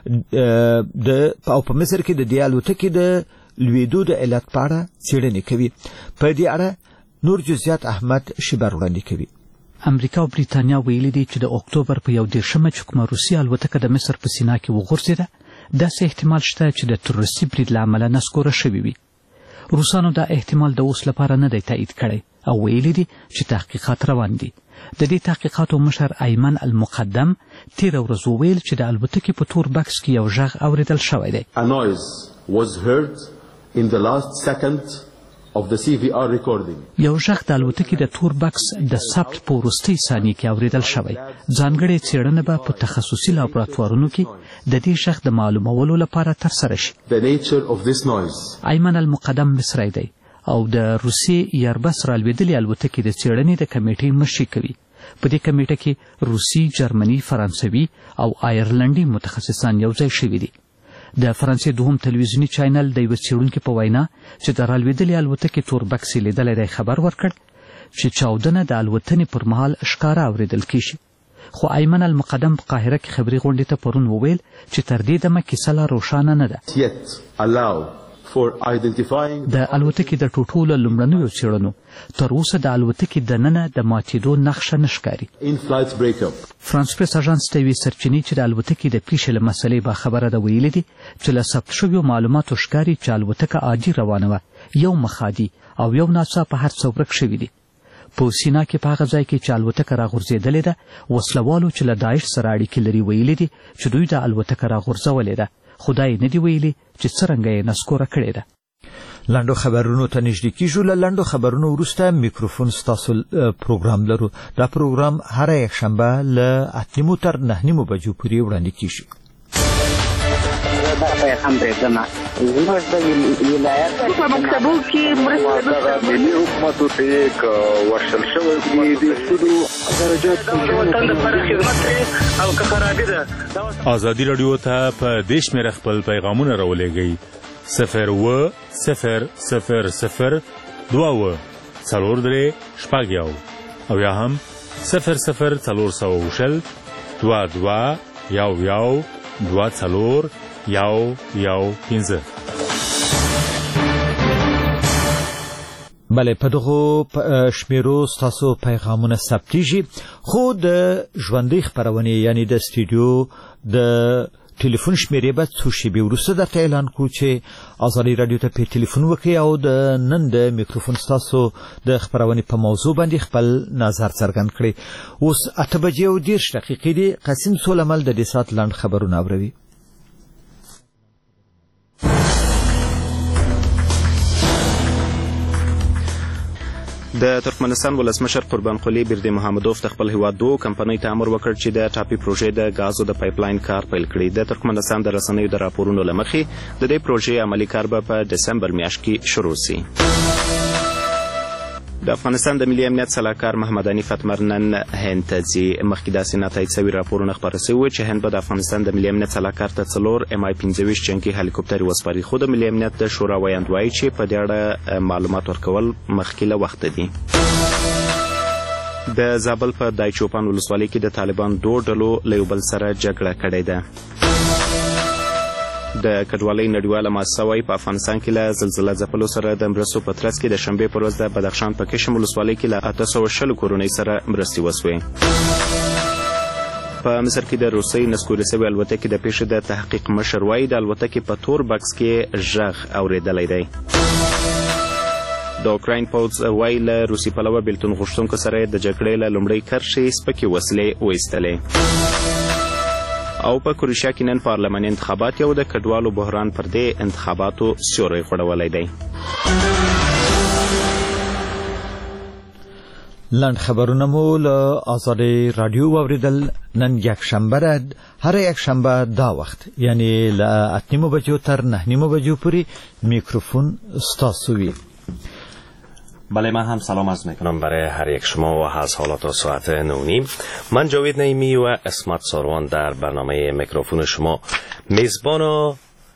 د او په مصر کې د دې الوتکې د لوېدو د علت په اړه څېړنې کوي. په دې اړه نور جزئیات احمد شیبر وړاندې کوي. امریکا او بریتانیا ویلي دي چې د اکتوبر په یو دېرشمه چې کومه روسي الوتکه د مصر په سینا کې وغورځېده داسې احتمال شته چې د تروریستي برید له امله نسکوره شوې وي. روسانو دا احتمال د اوس لپاره نه دی تایید کړی او ویلي دي چې تحقیقات روان دي. د دې تحقیقاتو مشر ایمن المقدم تېره ورځ وویل چې د الوتکې په تور بکس کې یو غږ اورېدل شوی دی. A noise was heard in the last second of the C V R recording. یو غږ د الوتکې د تور بکس د ثبت په وروستۍ ثانیې کې اورېدل شوی. ځانګړې څېړنه به په تخصصي لابراتوارونو کې د دې غږ د معلومولو لپاره ترسره شي. The nature of this noise. ایمن المقدم مصری دی او د روسي ایربس رالوېدلې الوتکې د څېړنې د کمیټې مشري کوي. په دې کمیټه کې روسي، جرمني، فرانسوي او آیرلنډي متخصصان یو ځای شوي دي. د فرانسې دوهم تلویزیوني چینل د یوه څېړونکي په وینا چې د رالوېدلې الوتکې تور بکس یې لیدلی دی خبر ورکړ چې چاودنه د الوتنې پر مهال ښکاره اورېدل کېږي. خو ایمن المقدم په قاهره کې خبري غونډې ته پرون وویل چې تر دې دمه کیسه لا روښانه نه ده. د الوتکې د ټوټو له لومړنیو څېړنو تر اوسه د الوتکې دننه د ماتېدو نښه نه ښکاري. فرانس پریس اژانس ته یوې سرچینې چې د الوتکې د پیښې له مسلې باخبره ده ویلي دي چې له ثبت شویو معلوماتو ښکاري چې الوتکه عادي روانه وه، یو مخادي او یو ناڅاپه هر څه ورک شوي دي. په سینا کې په هغه ځای کې چې الوتکه راغورځېدلې ده وسلوالو چې له داعش سره اړیکې لري ویلي دي چې دوی د الوتکه راغورځولې ده، خدای نه دی ویلي چې څرنګه یې نسکوره کړې ده. لاندو خبرونو ته نږدې کیږو. له لاندو خبرونو وروسته میکروفون ستاسو پروګرام لرو. دا پروګرام هره یکشنبه له اته نیمو تر نه نیمو بجو پورې وړاندې کیږي. دا پیغام پرېږدم زموږ د ولایت په مکتبو کې مرسته ملي حکومتو ته یې که ورشل شوی دي د سودو درجات وطن لپاره خدمت کوي او که خرابي ده. ازادي راډیو ته په دې شمېره خپل پیغامونه راولېږئ صفر اوه صفر صفر صفر دوه اوه څلور درې شپږ یو او یا هم صفر صفر څلور سوه شل دوه دوه یو یو دوه څلور یو یو پنځه. بله په دغو شمیرو ستاسو پیغامونه ثبتیږي خو د ژوندۍ خپرونې یعنی د سټوډیو د ټلیفون شمیرې به څو شېبې وروسته درته اعلان کړو چې ازادي راډیو ته پې ټلیفون وکړئ او د نن د میکروفون ستاسو د خپرونې په موضوع باندې خپل نظر څرګند کړئ. اوس اته بجې او دېرش دقیقې دي. قاسم سولمل د دې ساعت لنډ خبرونه اوروي. د ترکمنستان ولسمشر قربان قلی بیردی محمدوف د خپل هیواد دوه کمپنۍ ته امر وکړ چې د ټاپي پروژې د غازو د پایپلاین کار پیل کړي. د ترکمنستان د رسنیو د راپورونو له مخې د دې پروژې عملي کار به په دسمبر میاشت کې شروع شي. د افغانستان د ملي امنیت سلاکار محمد حنیف اتمر نن هند ته ځي. مخکې داسې ناتایید شوي راپورونه خپاره شوي وو چې هند به د افغانستان د ملي امنیت سلاکار ته څلور ام آی پنځه ویشت جنګي هلیکوپټرې وسپاري خو د ملي امنیت د شورا ویاند وایي چې په دې اړه معلومات ورکول مخکې له وخته دي. د زابل په دایچوپان ولسوالۍ کې د طالبان دوه ډلو له یو بل سره جګړه کړې ده. د کډوالۍ نړیواله مؤسسه وایي په افغانستان کې له زلزله ځپلو سره د مرستو په ترڅ کې د شنبې پر ورځ د بدخشان په کشم ولسوالۍ کې له اته سوه شلو کورنۍ سره مرستې وسوې. په مصر کې د روسۍ نسکورې شوې الوتکې د پیښې د تحقیق مشر وایي د الوتکې په تور بکس کې غږ اورېدلی دی. د اوکراین پوځ وایي له روسي پلوه بېلتون غوښتونکو سره د جګړې له لومړۍ کرښې سپکې وسلې وایستلې. او په کروشیا کې نن پارلماني انتخابات یو د کډوالو بحران پر دې انتخاباتو سیوری غوړولی دی. لنډ خبرونه مو له ازادي راډیو واوریدل. نن یکشنبه ده. هر یکشنبه دا وخت یعنی له اته نیمو بجو تر نه نیمو بجو پورې میکروفون ستاسو وي. بله من هم سلام عرض میکنم برای هر یک شما و از حالات و ساعت نونیم. من جاوید نعیمی و اسمت ساروان در برنامه میکروفون شما میزبان و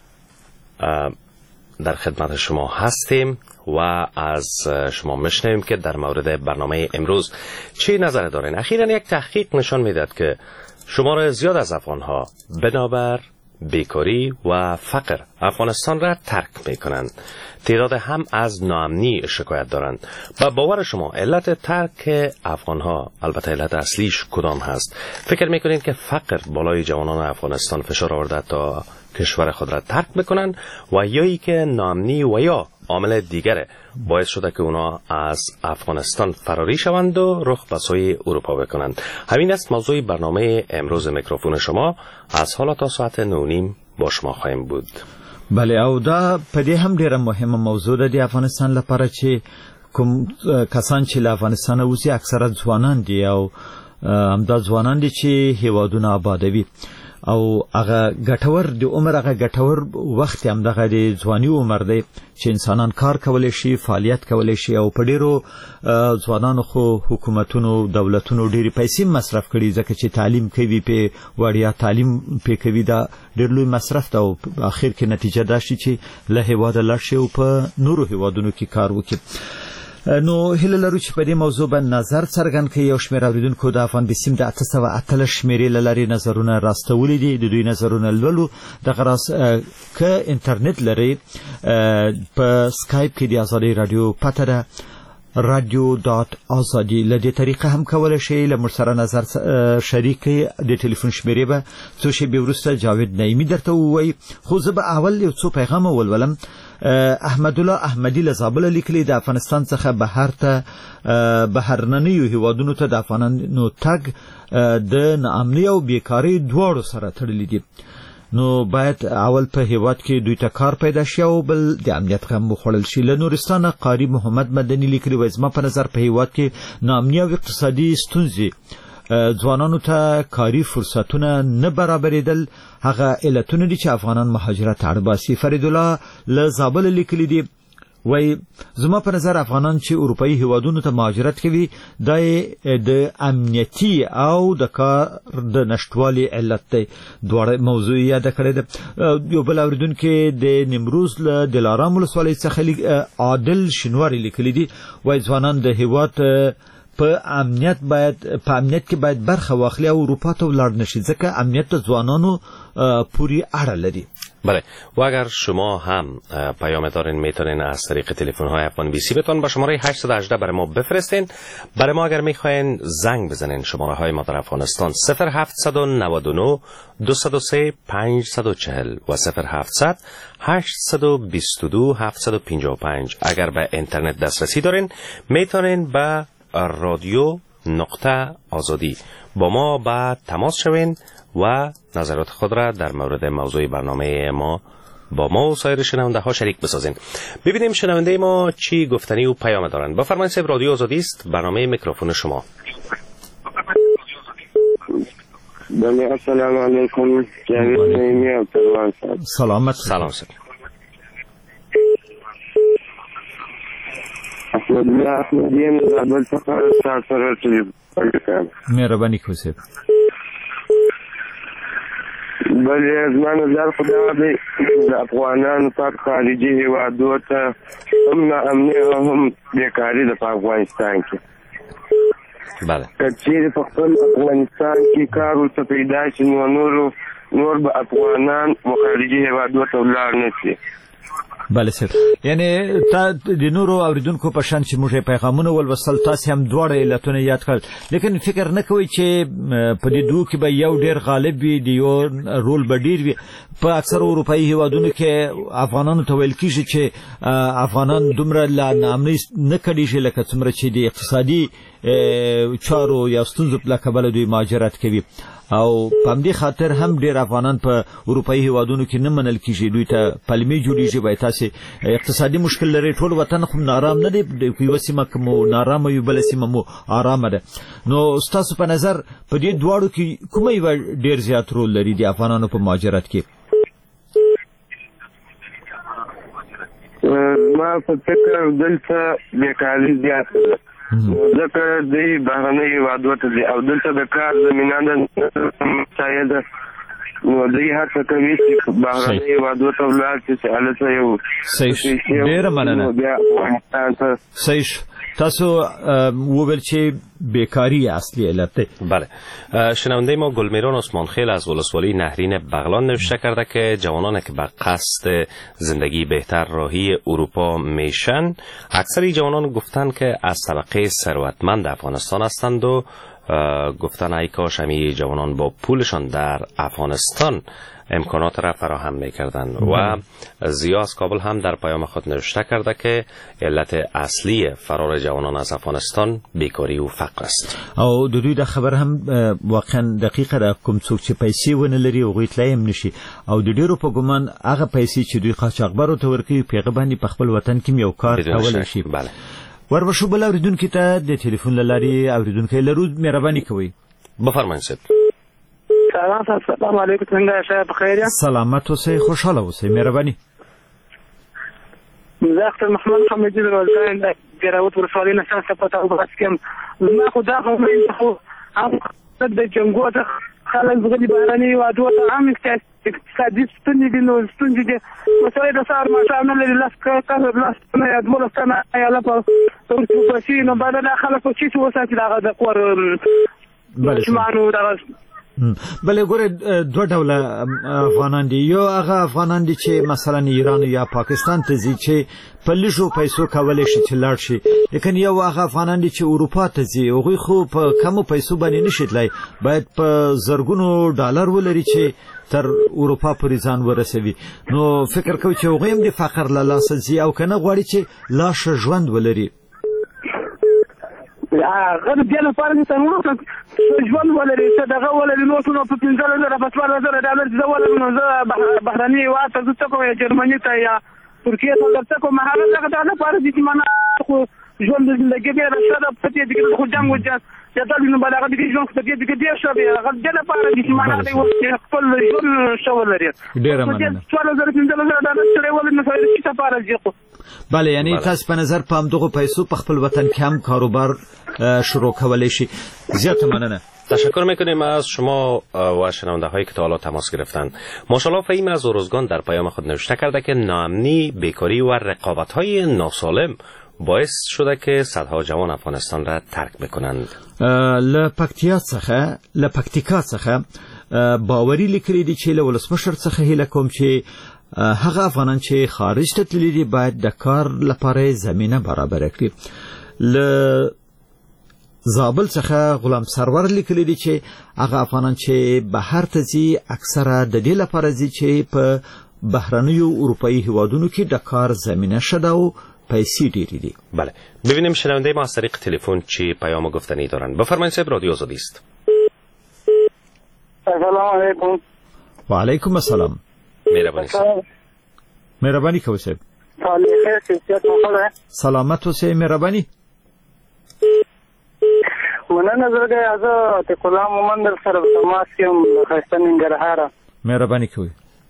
در خدمت شما هستیم و از شما میشنویم که در مورد برنامه امروز چه نظر دارین. اخیراً یک تحقیق نشان میداد که شمار زیاد از افغانها بنابر بیکاری و فقر افغانستان را ترک میکنند. تعداد هم از ناامنی شکایت دارند. با باور شما علت ترک افغانها البته علت اصلیش کدام هست؟ فکر میکنید که فقر بالای جوانان افغانستان فشار آورده تا کشور خود را ترک بکنند و یا ای که ناامنی و یا عامل دیگره باعث شده که اونا از افغانستان فراری شوند و رخ به سوی اروپا بکنند؟ همین است موضوع برنامه امروز میکروفون شما. از حالا تا ساعت نونیم با شما خواهیم بود. بله او دا په دې هم ډیره مهمه موضوع ده د افغانستان لپاره چې کوم کسان چې له افغانستان وځي اکثره ځوانان دي او همدا ځوانان دي چې هیوادونه آبادوي او هغه ګټور د عمر هغه ګټور وخت هم دغه د ځواني عمر دی چې انسانان کار کولی شي فعالیت کولی شي او په ډیرو ځوانانو خو حکومتونو دولتونو ډیرې پیسې مصرف کړي ځکه چې تعلیم کوي په وړیا تعلیم پې کوي دا ډېر لوی مصرف ده او په اخر کې نتیجه دا شي چې له هیواده لاړ شي او په نورو هیوادونو کې کار وکړي. نو هیله لرو چې په دې موضوع باندې نظر څرګند کړي. یو شمېر اوریدونکو د افغان بیسیم د اته سوه اتلس شمېرې له لارې نظرونه راستولي دي. د دوی نظرونه لولو. دغه راز که انټرنیټ لرئ په سکایپ کې د ازادي راډیو پته ده رادیو دات آزادی. له دې طریقه هم کولی شئ له موږ سره نظر شریک کړئ. د ټلیفون شمېرې به څو شېبې وروسته جاوید نعیمي درته ووایي. خو زه به اول یو څو پیغامه ولولم. احمد الله احمدی له زابله لیکلي د افغانستان څخه بهر ته بهرنیو هیوادونو ته د افغانانو تګ د ناامنۍ او بیکارۍ دواړو سره تړلي دي. نو باید اول په هیواد کې دوی ته کار پیدا شي او بل د امنیت غم وخوړل شي. له نورستانه قاری محمد مدني لیکلي وایي زما په نظر په هیواد کې ناامني او اقتصادي ستونزې ځوانانو ته کاري فرصتونه نه برابرېدل هغه علتونه دي چې افغانان مهاجرت اړ باسي. فرید الله له زابل لیکلي دي وای زما په نظر افغانان چې اروپאי هیوادونو ته مهاجرت کوي دا د امنیتي او د کار د نشټوالي علت دی. دواړه موضوع یاد کړی ده. یو بل اوریدونکو د نیمروز له دلارام ولسوالۍ څخه عادل شنواری لیکلي دي وای ځوانان د هیواد په امنیت باید په امنیت کې باید برخه واخلي او اروپا ته ولاړ نشي ځکه امنیت د ځوانانو پوری اړه لري. بله و اگر شما هم پیام دارین میتونین از طریق تلفن های افغان بی سی بتون با شماره هشت یک هشت برای ما بفرستین. برای ما اگر میخواین زنگ بزنین شماره های ما در افغانستان صفر هفت نه نه دو صفر سه پنج چهار و صفر هفت هشت دو دو هفت پنج پنج. اگر به اینترنت دسترسی دارین میتونین به رادیو نقطه آزادی با ما با تماس شوین و نظرات خود را در مورد موضوع برنامه ما با ما و سایر شنونده ها شریک بسازین. ببینیم شنونده ما چی گفتنی و پیام دارن. بفرمایید صاحب، رادیو آزادی است، برنامه میکروفون شما. بله السلام علیکم. سلامت. سلام صاحب. احمد احمدیم زابل څخه تاسو سره ټلیفون مهرباني کوئ. بله زما نظر خو دا دی د افغانانو په خارجي هېوادو ته هم ناامني او هم بیکاري ده په افغانستان کې. بله که چیرې په خپل افغانستان کې کار ورته پیدا شي نو نورو نور به افغانان خارجي هېوادو ته ولاړ نه شي. بله سر، یعنی تا د نورو اوریدونکو په شان چې موږ پیغامونه ولوستل تاسو هم دواړه علتونه یاد کړل، لیکن فکر نه کوئ چې په دې دوه کې به یو ډیر غالب وي، د یو رول به ډیر وي. په اکثر اروپאי هیوادونو کې افغانانو ته ویل کېږي چې افغانان دومره لا نامنۍ نه کړي لکه څومره چې د اقتصادي چارو یا ستونزو په کبله دوی مهاجرت کوي، او په همدې خاطر هم ډیر افغانان په اروپאי هیوادونو کې نه منل کېږي. دوی ته پلمې جوړېږي وایي تاسې اقتصادي مشکل لري، ټول وطن خو نارام نه دی، یوه سیمه که مو نارامه وي بله سیمه مو ارامه ده. نو ستاسو په نظر په دې دواړو کې کومه یوه ډیر زیات رول لري د افغانانو په مهاجرت کې؟ ما په فکر دلته بیکاري زیاته ده، ځکه دوی بهرنۍ هېوادو ته ځي او دلته د کار زمینه ده ده، نو دوی هڅه کوي چې بهرنۍ هېوادو ته ولاړ شي چې هلته یو ډېره مننه. صحیح، تاسو وویل چې بیکاری اصلی علت ده. بله، شنونده ما گلمیران عثمانخیل از ولسوالی نهرین بغلان نوشته کرده که جوانانی که به قصد زندگی بهتر راهی اروپا میشن، اکثری جوانان گفتن که از طبقه ثروتمند افغانستان هستند و گفتن ای کاش همی جوانان با پولشان در افغانستان امکانات را فراهم میکردن. و زیا از کابل هم در پیام خود نوشته کرده که علت اصلی فرار جوانان از افغانستان بیکاری و فقر است. او د دوی د خبر هم واقعا دقیقه ده، کوم څوک چې پیسې ونه لري هغوی تلای هم نشي، او د ډیرو په ګمان هغه پیسې چې دوی قاچاقبرو ته ورکوي په هغه باندې په خپل وطن کې یو کار کولی شي. بله، وربشو بل اوریدونکي ته د ټلیفون له لارې اوریدونکی لرو، مهرباني کوئ. بفرمایئ صاحب. سلام السلام علیکم، څنګه شای بخیر یا؟ سلامت اوسئ، خوشحاله اوسئ، مهرباني. زه اختر محمد حمیدی د ولایت د ګراوت ولسوالۍ نه څخه په تاسو باندې کوم. زما خو دا خو هم د جنګو ته خلک زغلي باراني هېوادو ته هم اقتصادي ستونزې دي، نو ستونزې دي مسله د سهار ماښام نه لري، لاس کار لاس نه یا دولس تنه ایاله په ورپسې نو بعد دا خلک په چیچ وساتي دغه د کور ماشومانو دغه. بله ګوره دوه ډوله افغانان دي، یو هغه افغانان دي چې مثلا ایران یا پاکستان ته ځي چې په لږو پیسو کولی شي چې لاړ شي، لیکن یو هغه افغانان دي چې اروپا ته ځي، هغوی خو په کمو پیسو باندې نشي تللی، باید په زرګونو ډالر ولري چې تر اروپا پورې ځان ورسوي. نو فکر کوي چې هغوی هم د فقر له لاسه ځي او که نه غواړي چې لا ښه ژوند ولري. هغه د دې لپاره چې څنګه ژوند ولري چې دغه ولري نو څنګه په پنځه زره په څوار زره ډالر چې ولري نو زه بهرني هېواد ته ځم کوم جرمني ته یا ترکیه ته درته کوم هغه دغه د لپاره چې معنا خو ژوند د زندګۍ ډېره ښه ده، په دې کې خو جنګ و جدل نو بل هغه د ژوند د دې د دې شو به هغه د لپاره د معنا دی وخت خپل ژوند شو لري ډیر مننه څوار زره پنځه زره ډالر سره ول نه فائدې څه لپاره ځي بله یعنی تاسو په نظر په همدغه پیسو په خپل وطن کې هم کاروبار شروع کولای شي. زیات مننه. تشکر میکنیم از شما و شنونده هایی که تا حالا تماس گرفتند. ماشاءالله فهیم از اورزگان در پیام خود نوشته کرده که ناامنی، بیکاری و رقابت های ناسالم باعث شده که صدها جوان افغانستان را ترک بکنند. ل پکتیا څخه ل پکتیکا څخه باوري لیکلي دي چې له ولسمشر څخه هیله کوم چې هغه افغانان چې خارج ته تللي دي باید د کار لپاره زمینه برابر کړي. ل زابل څخه غلام سرور لیکلي دي چې هغه افغانان چې بهر ته ځي اکثره د دې لپاره ځي چې په بهرنیو اروپایي هیوادونو کې د کار زمینه شته او پیسې ډېرې دي. بله ببینیم شنونده ما از طریق تلفن چی پیام گفتنی دارن. بفرمایید صاحب، رادیو آزادی است. السلام علیکم. و علیکم السلام. مهربانی صاحب. مهربانی کوي صاحب. سلامت اوسئ. مهربانی. مننه زړه از ته کلام مومن در سره تماس کوم خاصه ننګرهار. مهربانی کوي.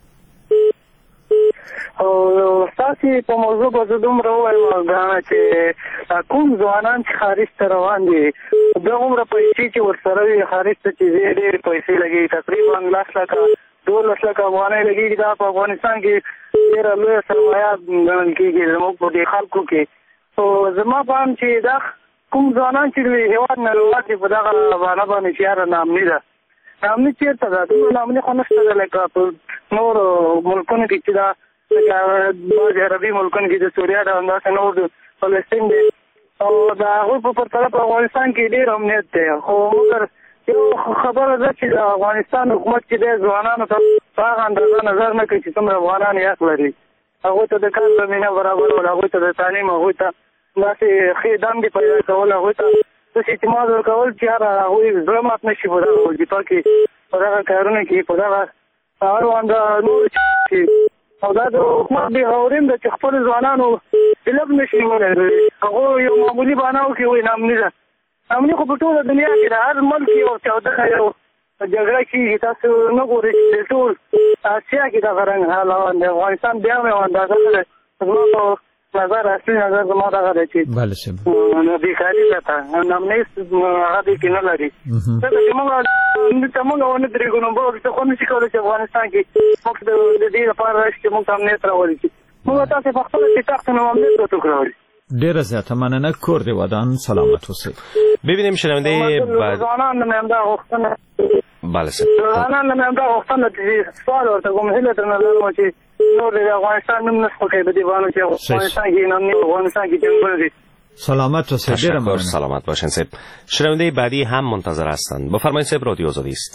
او تاسو په موضوع باندې دومره وایم غواړم چې کوم ځوانان چې خارج ته روان دي دا عمره پیسې چې ورسره خارج ته چې ډېر پیسې لګي تقریبا لاس لکه دولس لکه افغانۍ لګي دا په افغانستان کې ډېر لوی سرمایه ګڼل کېږي زموږ په دې خلکو کې. او زما په اند چې دا کوم ځوانان چې هېواد نه راوځي په دغه بانه باندې چې یاره ناامني ده. ناامني چېرته ده؟ دومره ناامني خو نشته ده لکه په نورو ملکونو کې چې دا لکه بعضې عربي ملکونو کې د سوریه ده همداسې نور د فلسطین دی او د هغوی په پرتله په افغانستان کې ډېر امنیت دی. خو مګر یو خبره ده چې د افغانستان حکومت چې دی ځوانانو ته په هغه اندازه نظر نه کوي چې څومره افغانان یې حق لري. هغوی ته د کار زمینه برابرول، هغوی ته د تعلیم، هغوی ته داسې ښې دندې پیدا کول، هغوی ته داسې اعتماد ورکول چې هر هغوی زړه مات نه شي په دغه وظیفه کې، په دغه کارونه کې، په دغه اړونده نورو چې او دا د حکومت بې غورین ده چې خپلو ځوانانو علم نه شي ولیدلی. هغو یو معمولي بهانه وکړي وایي ناامني ده. ناامني خو په ټوله دنیا کې ده. هر ملک یو چاودنه یو جګړه کېږي. تاسو نه ګورئ چې ټول اسیا کې دغه رنګ حال روان دی. افغانستان بیا هم یو اندازه نه دی. زما په نظر اصلي نظر زما دغه دی چې بیکاري ده ته ناامني هغه دې کې نه لري. ځکه چې موږ ته موږ ونه درېږو نو به څه خو نشي کولی چې افغانستان کې موږ د دې لپاره راشي چې موږ ته امنیت راولي چې موږ تاسې په خپله چې تخت نو امنیت وتوک راولي. ډیره زیاته مننه. کور دې ودان. سلامت اوسئ. ببینیم شنونده بعد ځوانان نه همدا غوښتنه بله صاحب ځوانان نه همدا غوښتنه چې سوال ورته کوم هیله درنه لرم چې نور د افغانستان نوم نه سپکوي په دې باندې چې افغانستان کې نام نه افغانستان کې جنګونه دي. سلامت اوسئ. ډیره مننه. سلامت باشین صاحب. شنونده بعدی هم منتظر هستند. بفرمایید صاحب، رادیو آزادی است.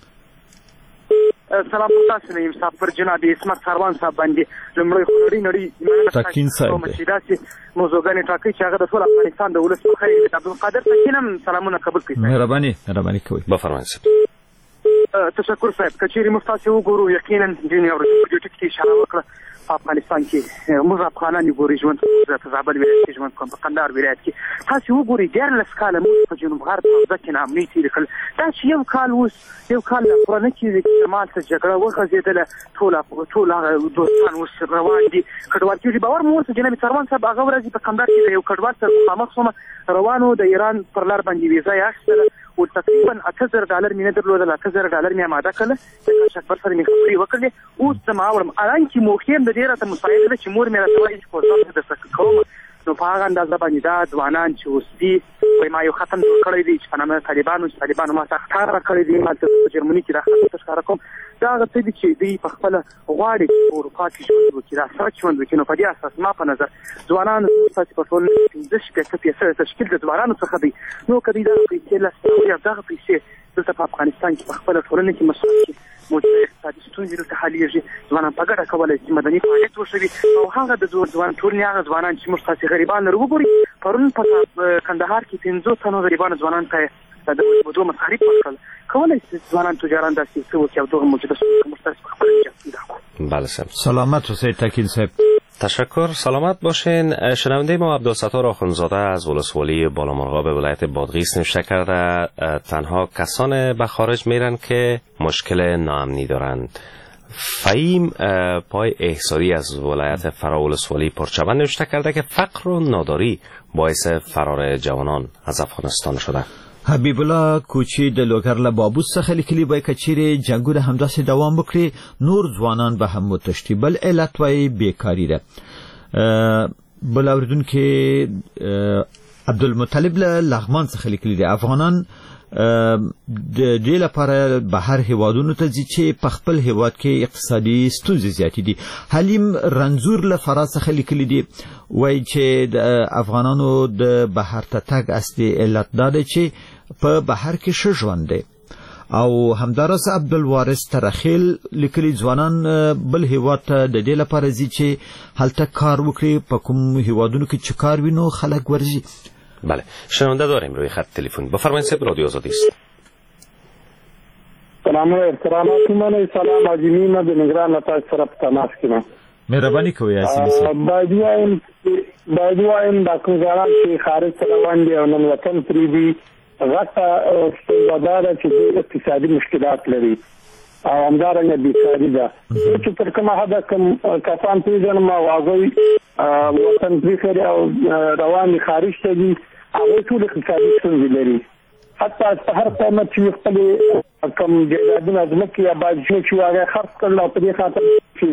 سلام تاسو نه مسافر جناب اسمت سروان صاحب باندې لمړی خوري نړۍ تکین صاحب مشیداسي موضوعګانی ټاکي چې هغه د ټول افغانستان د ولس په خیر عبدالقادر تکینم سلامونه قبول کړئ. مهرباني مهرباني کوي. بفرمایئ. تشکر صاحب. کچېرې موږ تاسو وګورو یقینا دین او د ټکټي اشاره وکړه په افغانستان کې موږ افغانان ګوري ژوند د زابل ولایت کې ژوند کوم په قندهار ولایت کې تاسو وګورئ دیارلس کاله موږ په جنوب غرب حوزه کې ناامني تېرې کړل. دا چې یو کال اوس یو کال له پوره نه کېږي چې شمال ته جګړه وغځېدله ټول ټول هغه دوستان اوس روان دي. کډوال کېږي باور مو اوس جناب سروان صاحب هغه ورځ په قندهار کې د یو کډوال سره مخامخ شوم روانو د ایران پر لار باندې ویزه یې اخیستله او تقریبا اته زره ډالر مې نه درلودل. اته زره ډالر مې اماده کړله. د کاشکبر سره مې خبرې وکړلې. اوس زه معاورم حالانکې موقع هم د دې راته مساعده ده چې مور مې راته وایي چې کوزان درته کوم نو په هغه اندازه باندې دا ځوانان چې اوس دي وایي ما یو ختم جوړ کړی دی چې په نامه طالبانو چې طالبانو ما ته ښکاره کړی دی ما ته په جرمني کې دا ختم ښکاره کوم. دا هغه څه دي چې دوی په خپله غواړي چې په اروپا کې ژوند وکړي دا سخت ژوند وکړي. نو په دې اساس ما په نظر ځوانانو ستاسې په ټولنه کې پنځه شپېته فیصده تشکیل د ځوانانو څخه دی. نو که دوی دغه پیسې لاسته راوړي او دغه پیسې دلته په افغانستان کې په خپله ټولنه کې مصرف کړي موجوده اقتصادي ستونزې دلته حلېږي. ځوانان په ګډه کولی شي مدني فعالیت وشوي او هغه د ځوان ټولنې هغه ځوانان چې موږ تاسې غریبان لرو وګورئ پرون په کندهار کې پنځو تنو غریبانو ځوانانو ته د اوبو مصارف ورکړل. کولی شي ځوانان تجاران داسې څه وکړي او دغه موجوده ستونزې موږ تاسې په خپله ایجاد کړي. بله صاحب. سلامت اوسئ تکین صاحب. تشکر، سلامت باشین. شنونده ما عبدالستار آخوندزاده از ولسوالی بالامرغاب ولایت بادغیس نوشته کرده تنها کسان به خارج میرن که مشکل ناامنی دارند. فهیم پای احصاری از ولایت فرا ولسوالی پرچمن نوشته کرده که فقر و ناداری باعث فرار جوانان از افغانستان شده. حبیب الله کوچی د لوګر له بابوس څخه لیکلي وای کچېرې جنګونه همداسې دوام وکړي نور ځوانان به هم وتښتي. بل علت وای بیکاري ده. بل اوریدونکي عبدالمطلب له لغمان څخه لیکلي دي افغانان د دې لپاره بهر هیوادونو ته ځي چې په خپل هیواد کې اقتصادي ستونزې زیاتې دي. حلیم رنزور له فراه څخه لیکلي دي وای چې د افغانانو د بهر ته تګ اصلي علت دا دی چې په بهر کې ښه ژوند دی. او همدارس عبدالوارث ترخیل لیکلي ځوانان بل هیواد ته د دې لپاره ځي چې هلته کار وکړي. په کوم هیوادونو کې چې کار وي نو خلک ورځي. بله، شنونده داریم روی خط تلفن. بفرمایید صاحب، رادیو آزادی است. سلام و احترامات من سلام عظیمی ما به نگران نتاج سره په تماس کې ما مهرباني کوئ عظیمی صاحب. باید وایم باید وایم دا کوم ځوانان چې خارج ته روان دي او نن وطن پرې دي غټه ستونزه چې اقتصادي مشکلات لري او همدارنګه بیکاري ده. چې پر کومه حد کوم کسان پیژنم او هغوی وطن پرېښي او روان خارج ته دي هغوی ټول اقتصادي ستونزې لري. حتی په هر قیمت چې خپل کوم جایدادونه ځمکې یا باجونه چې هغه خرڅ کړل او په دې خاطر چې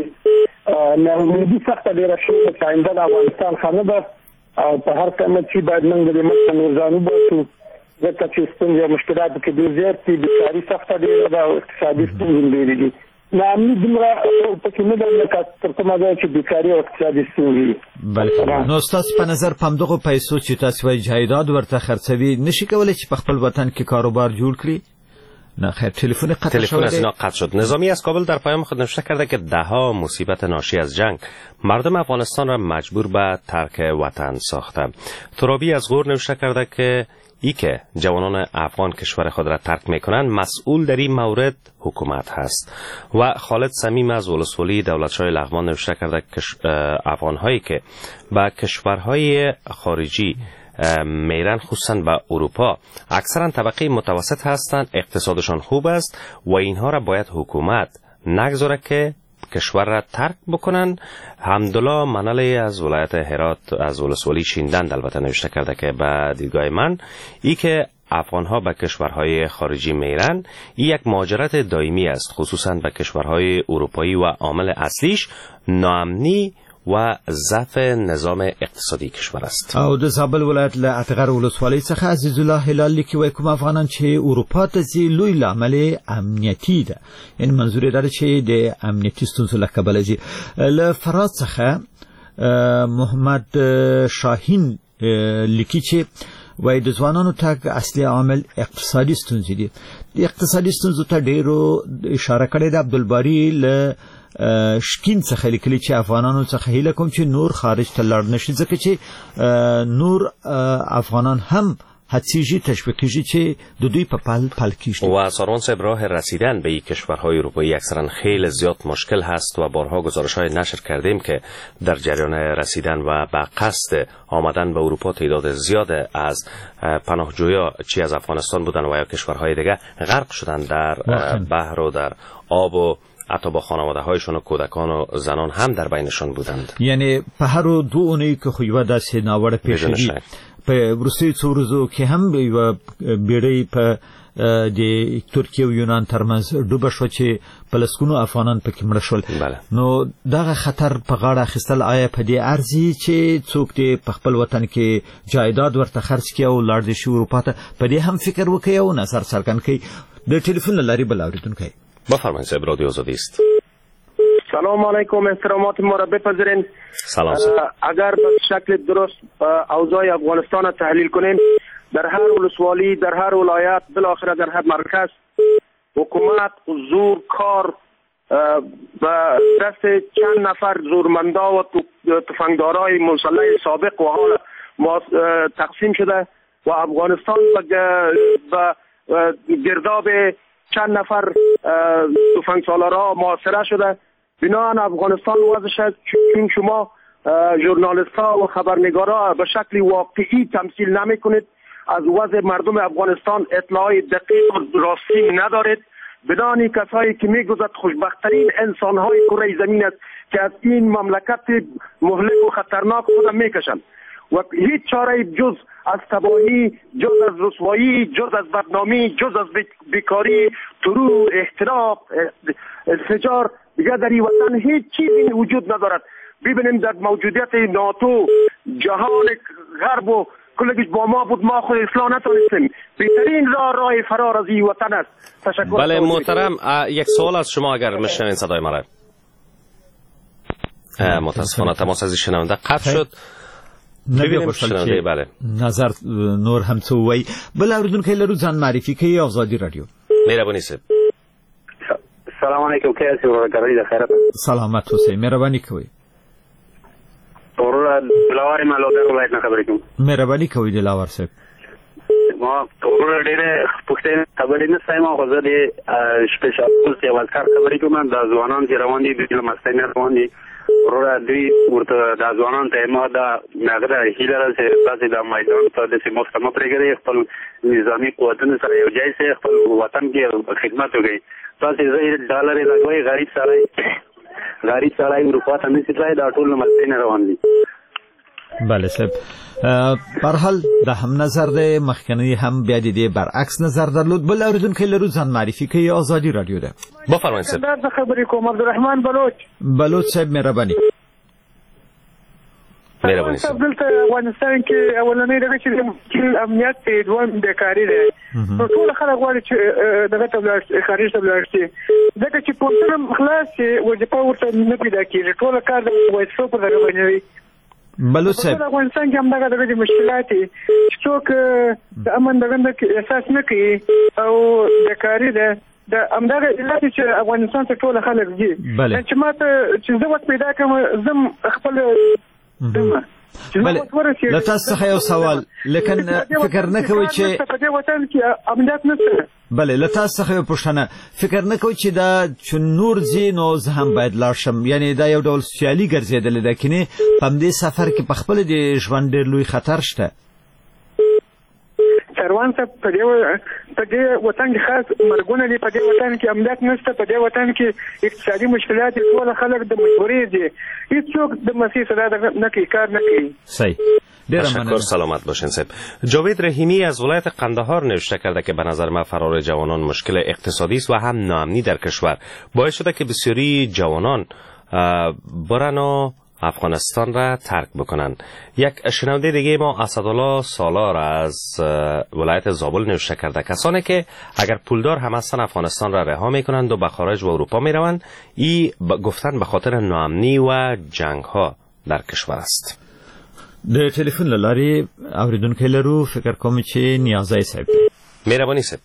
ناامیدي سخته ډېره شوې چې آینده د افغانستان ښه نه ده او په هر قیمت چې باید موږ د دې مخ نور ځان وباسو ځکه چې ستونزې او مشکلات کې ډېر زیات دي. بیکاري سخته ډېره ده او اقتصادي ستونزې ډېرې دي. ناامني دومره پکې نه ده لکه تر کومه ځایه چې بیکاري او اقتصادي ستونزې. بلکې نو ستاسو په نظر په همدغو پیسو چې تاسو وایي جایداد ورته خرڅوي نشي کولی چې په خپل وطن کې کاروبار جوړ کړي؟ نه خیر، تلفن قطع شده. تلفن از اینا قطع شد. نظامی از کابل در پیام خود نوشته کرده که دهها مصیبت ناشی از جنگ مردم افغانستان را مجبور به ترک وطن ساخته. ترابی از غور نوشته کرده که ای که جوانان افغان کشور خود را ترک میکنند مسئول در این مورد حکومت هست. و خالد صمیم از ولسوالی دولتشاه لغمان نوشته کرده که افغانهایی که به کشورهای خارجی میرن خصوصا به اروپا اکثرا طبقه متوسط هستند، اقتصادشان خوب است و اینها را باید حکومت نگذاره که کشور را ترک بکنن. حمدالله منالی از ولایت هرات از ولسوالی شیندند البته نوشته کرده که به دیدگاه من ای که افغان ها به کشورهای خارجی میرن این یک مهاجرت دائمی است، خصوصا به کشورهای اروپایی و عامل اصلیش ناامنی و ضعف نظام اقتصادی کشور است. او د زابل ولایت له اتغر ولسوالۍ څخه عزیز الله هلال لیکي وای کوم افغانان چې اروپا ته ځي لوی لامل امنیتي ده، یعنی منظور دا چې د امنیتي ستونزو له کبله ځي. له فراز څخه محمد شاهین لیکي چې وای د ځوانانو تګ اصلي عامل اقتصادي ستونزې دي. د اقتصادي ستونزو ته ډیرو اشاره کړې ده. عبدالباری له شکین څخه لیکلي چې افغانانو څخه هیله کوم چې نور خارج ته لاړ نشي ځکه چې نور افغانان هم هڅیږي تشویقیږي چې د دوی په پل پل کیږي. و ساروان صاحب راه رسیدن به این کشورهای اروپایی اکثرا خیلی زیاد مشکل هست و بارها گزارش‌های نشر کردیم که در جریان رسیدن و به قصد آمدن به اروپا تعداد زیاد از پناهجویا چی از افغانستان بودن و یا کشورهای دیگه غرق شدن در بحر و در آب و حتی با خانواده هایشون و کودکان و زنان هم در بینشون بودند. یعنی په هر دو اونۍ که خو یوه داسې ناوړه پیښه دي په وروستیو څو ورځو کې هم یوه بیړۍ په د ترکیه او یونان ترمنځ ډوبه شوه چې په لسګونو افغانان پکې مړه شول. نو دغه خطر په غاړه اخیستل آیا په دې ارزي چې څوک دې په خپل وطن کې جایداد ورته خرڅ کړي او لاړ دې شي اروپا ته؟ په دې هم فکر وکړئ او نظر څرګند کړئ. د ټلیفون له لارې بل اورېدونکی. بفرمایید صاحب، رادیو آزادی است. سلام علیکم، احترامات ما را بپذیرین. سلام. اگر به شکل درست اوضاع افغانستان را تحلیل کنیم، در هر ولسوالی، در هر ولایت، بالاخره در هر مرکز حکومت زور کار به دست چند نفر زورمندا و تفنگدارای مسلح سابق و حال تقسیم شده و افغانستان به گرداب چند نفر تفنگ سالارها محاصره شده. بنابراین افغانستان وضعش چون شما ژورنالیست ها و خبرنگارا به شکل واقعی تمثیل نمی کنید، از وضع مردم افغانستان اطلاعات دقیق و راستی ندارید. بدانی کسایی که میگوید خوشبختترین انسان های کره زمین است که از این مملکت مهلک و خطرناک خودم میکشند و هیچ چاره جز از تباهی، جز از رسوایی، جز از بدنامی، جز از بیکاری، ترور، احتراق، انفجار دیگر در این وطن هیچ چیزی وجود ندارد. ببینیم در موجودیت ناتو جهان غرب و کلگیش با ما بود، ما خود اصلاح نتونستیم. بهترین راه راه فرار از این وطن است. تشکر. بله محترم، یک سوال از شما اگر میشنوین صدای ما را. متاسفانه تماس از شنونده قطع شد. ببینیم شنونده. بله نظر نور هم څه وایي. بل اوریدونکي لرو ځان معرفي کوي آزادي رادیو. مهرباني صاحب. سلام علیکم، کیسے ہو؟ ګرځي د خیرات. سلامت اوسئ، مهرباني کوئ. ورور دلاور ما له درو لایټ نه خبرې کوم. مهرباني کوئ دلاور صاحب. ما ورور ډېر پښتنه خبرې نه سایم او غزه دي سپیشل پوسټ یو کار خبرې کوم د ځوانان چې روان دي د مستنه روان دي. ورور دوی ورته د ځوانان ته ما دا نغره هیله چې تاسو د میدان ته د سیمو سم پرېږدي، خپل نظامی قوتونو سره یو ځای سي، خپل وطن کې خدمت وکړي. تاسو زه ډالر لګوي، غریب سره غریب سره اروپا ته نه ځي، دا ټول مستنه روان دي. بله صاحب، پر حال د هم نظر ده مخکنی هم بیا د دې برعکس نظر درلود. بل اوریدونکي لرو ځان معرفي کوي آزادي رادیو ده. بفرمایئ صاحب. دا خبرې کوم عبدالرحمن بلوچ. بلوچ صاحب مهرباني. مهرباني صاحب. دلته افغانستان کې اولنۍ دغه چې امنیت دی، دویم بیکاري دی. ټول خلک غواړي چې دغه ته ولاړ خارج ته ولاړ شي، ځکه چې پوهنتون خلاص شي وظیفه ورته نه پیدا کېږي. ټول کار د وظیفو په ځای باندې وي. بلوچ صاحب، په افغانستان کې هم دغه دغه مشکلات دي چې څوک د امن دغه احساس نه کوي او بیکاري ده. د همدغه علت چې افغانستان ته ټول خلک ځي. چې ما ته چې زه وخت پیدا کړم زم خپل دمه بله له تاسو څخه یو سوال، لیکن فکر نه کوئ چې په دې وطن کې امنیت نشته. بله له تاسو څخه یو پوښتنه، فکر نه کوئ چې دا چې نور ځي نو زه هم باید لاړ شم، یعنی دا یو ډول سیالي ګرځېدلې ده کني په همدې سفر کې په خپل د ژوند ډېر لوی خطر شته. سروان ته په دې په دې وطن کې خاص مرګونه دي، په دې وطن کې امنیت نشته، په دې وطن کې اقتصادي مشکلات دي، ټول خلک د مجبورۍ دي، هیڅوک د مسیح صدا نه کوي، کار نه کوي. صحیح. تشکر، سلامت باشین صاحب. جاوید رحیمی از ولایت قندهار نوشته کرده که به نظر من فرار جوانان مشکل اقتصادی است و هم ناامنی در کشور باعث شده که بسیاری جوانان برن و افغانستان را ترک بکنند. یک شنونده دیگه ما اسدالله سالار از ولایت زابل نوشته کرده کسانی که اگر پولدار هم هستن افغانستان را رها میکنند و به خارج و اروپا میروند، ای گفتن به خاطر ناامنی و جنگ ها در کشور است. د ټلیفون له لارې اوریدونکي لرو، فکر کوم چې نیازی صاحب. مهرباني صاحب.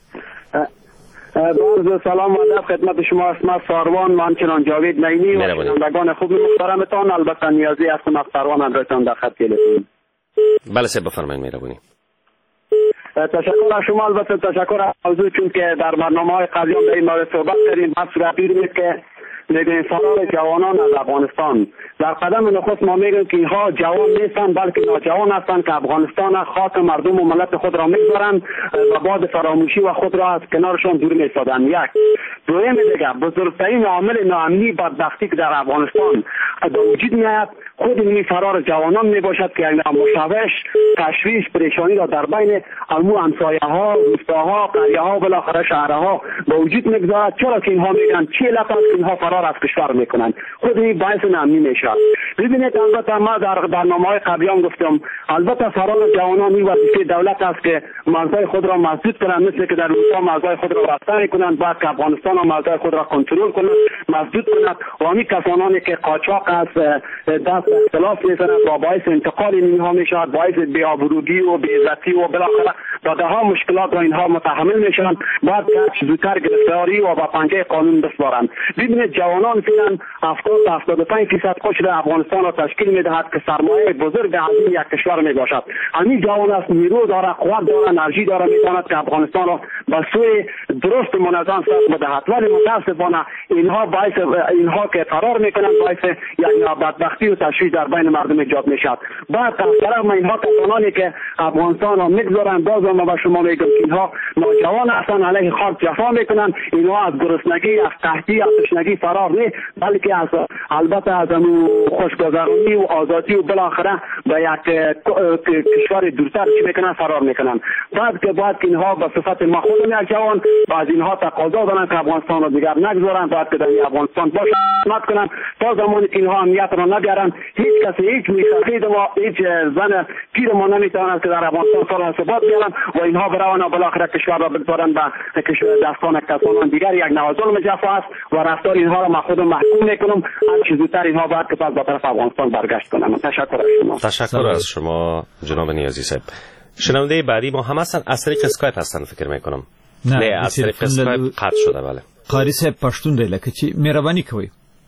باز سلام و ادب خدمت شما است. من ساروان همچنان جاوید نعیمی و شنوندگان خوب محترمتان، البته نیازی هستم از ساروان همراهتان در خط تلفن. بله صاحب بفرمایید. مهربانی. تشکر از شما، البته تشکر از موضوع، چون که در برنامه‌های قبلی هم در این مورد صحبت کردیم. بس رپیر میگه که میگن فرار جوانان از افغانستان. در قدم نخست ما میگیم که اینها جوان نیستن بلکه ناجوان هستند که افغانستان خاک مردم و ملت خود را میگذارند و بعد فراموشی و خود را از کنارشان دور میسازند. یک دوم دیگه بزرگترین عامل ناامنی بدبختی که در افغانستان به وجود میاد خود این فرار جوانان میباشد که مشوش، تشویش، پریشانی را در بین امو همسایه ها، روستاها، قریه ها، بالاخره شهرها به وجود میگذارد. چرا که اینها میگن چه علت است که اینها فرار از کشور میکنند؟ خود این باعث ناامنی میشه. ببینید البته ما در برنامه‌های قبلی هم گفتم البته فرار جوانان این وظیفه دولت است که مرزهای خود را مسدود کنند، مثل که در اروپا مرزهای خود را بسته میکنند، بعد که افغانستان هم مرزهای خود را کنترل کنند، مسدود کنند و همین کسانی که قاچاق است دست اختلاف میزنند و باعث انتقال اینها میشود، باعث بی‌آبرویی و بی‌عزتی و بالاخره و دهها مشکلات و اینها متحمل میشن، باید که زودتر گرفتاری و با پنجه قانون بسپارند. ببینید جوانان فعلا هفتاد تا هفتاد و پنج درصد قشر افغانستان را تشکیل میدهد که سرمایه بزرگ عظیم یک کشور می باشد. همین جوان است، نیرو داره، قوت داره، انرژی داره، میتواند که افغانستان را به سوی درست منظم ساخت بدهد، ولی متاسفانه اینها باعث اینها که فرار میکنند باعث یک بدبختی و تشویش در بین مردم ایجاد میشد. بعد از طرف اینها کسانی که افغانستان را میگذارند، باز ما به شما میگم که اینها نوجوان هستند، علیه خاک جفا میکنند. اینها از گرسنگی، از قحطی، از تشنگی فرار نه، بلکه از البته از خوشگذرانی و آزادی و بالاخره به یک کشور دورتر چی میکنن فرار میکنن. بعد که بعد که اینها به صفت ما خودم یک جوان بعض اینها تقاضا دارن که افغانستان رو دیگر نگذارن، باید که در افغانستان باشه خدمت کنن تا زمانی که اینها امنیت را نبیارن. هیچ کسی، هیچ میخواهید و هیچ زن پیر ما نمیتواند که در افغانستان سال ثبات بیارن و اینها بروان و بالاخره کشور را بگذارن به دستان کسان دیگر. یک نوع ظلم جفا است و رفتار اینها را من خودم محکوم میکنم. هر چیز زودتر اینها باید که پس به طرف افغانستان برگشت کنن. تشکر از شما. تشکر از شما جناب نیازی صاحب. شنونده بعدی ما هم هستن، از طریق اسکایپ هستن فکر میکنم. نه, نه از طریق اسکایپ قطع شده. بله قاری صاحب پښتون دی لکه چې مهرباني کوي.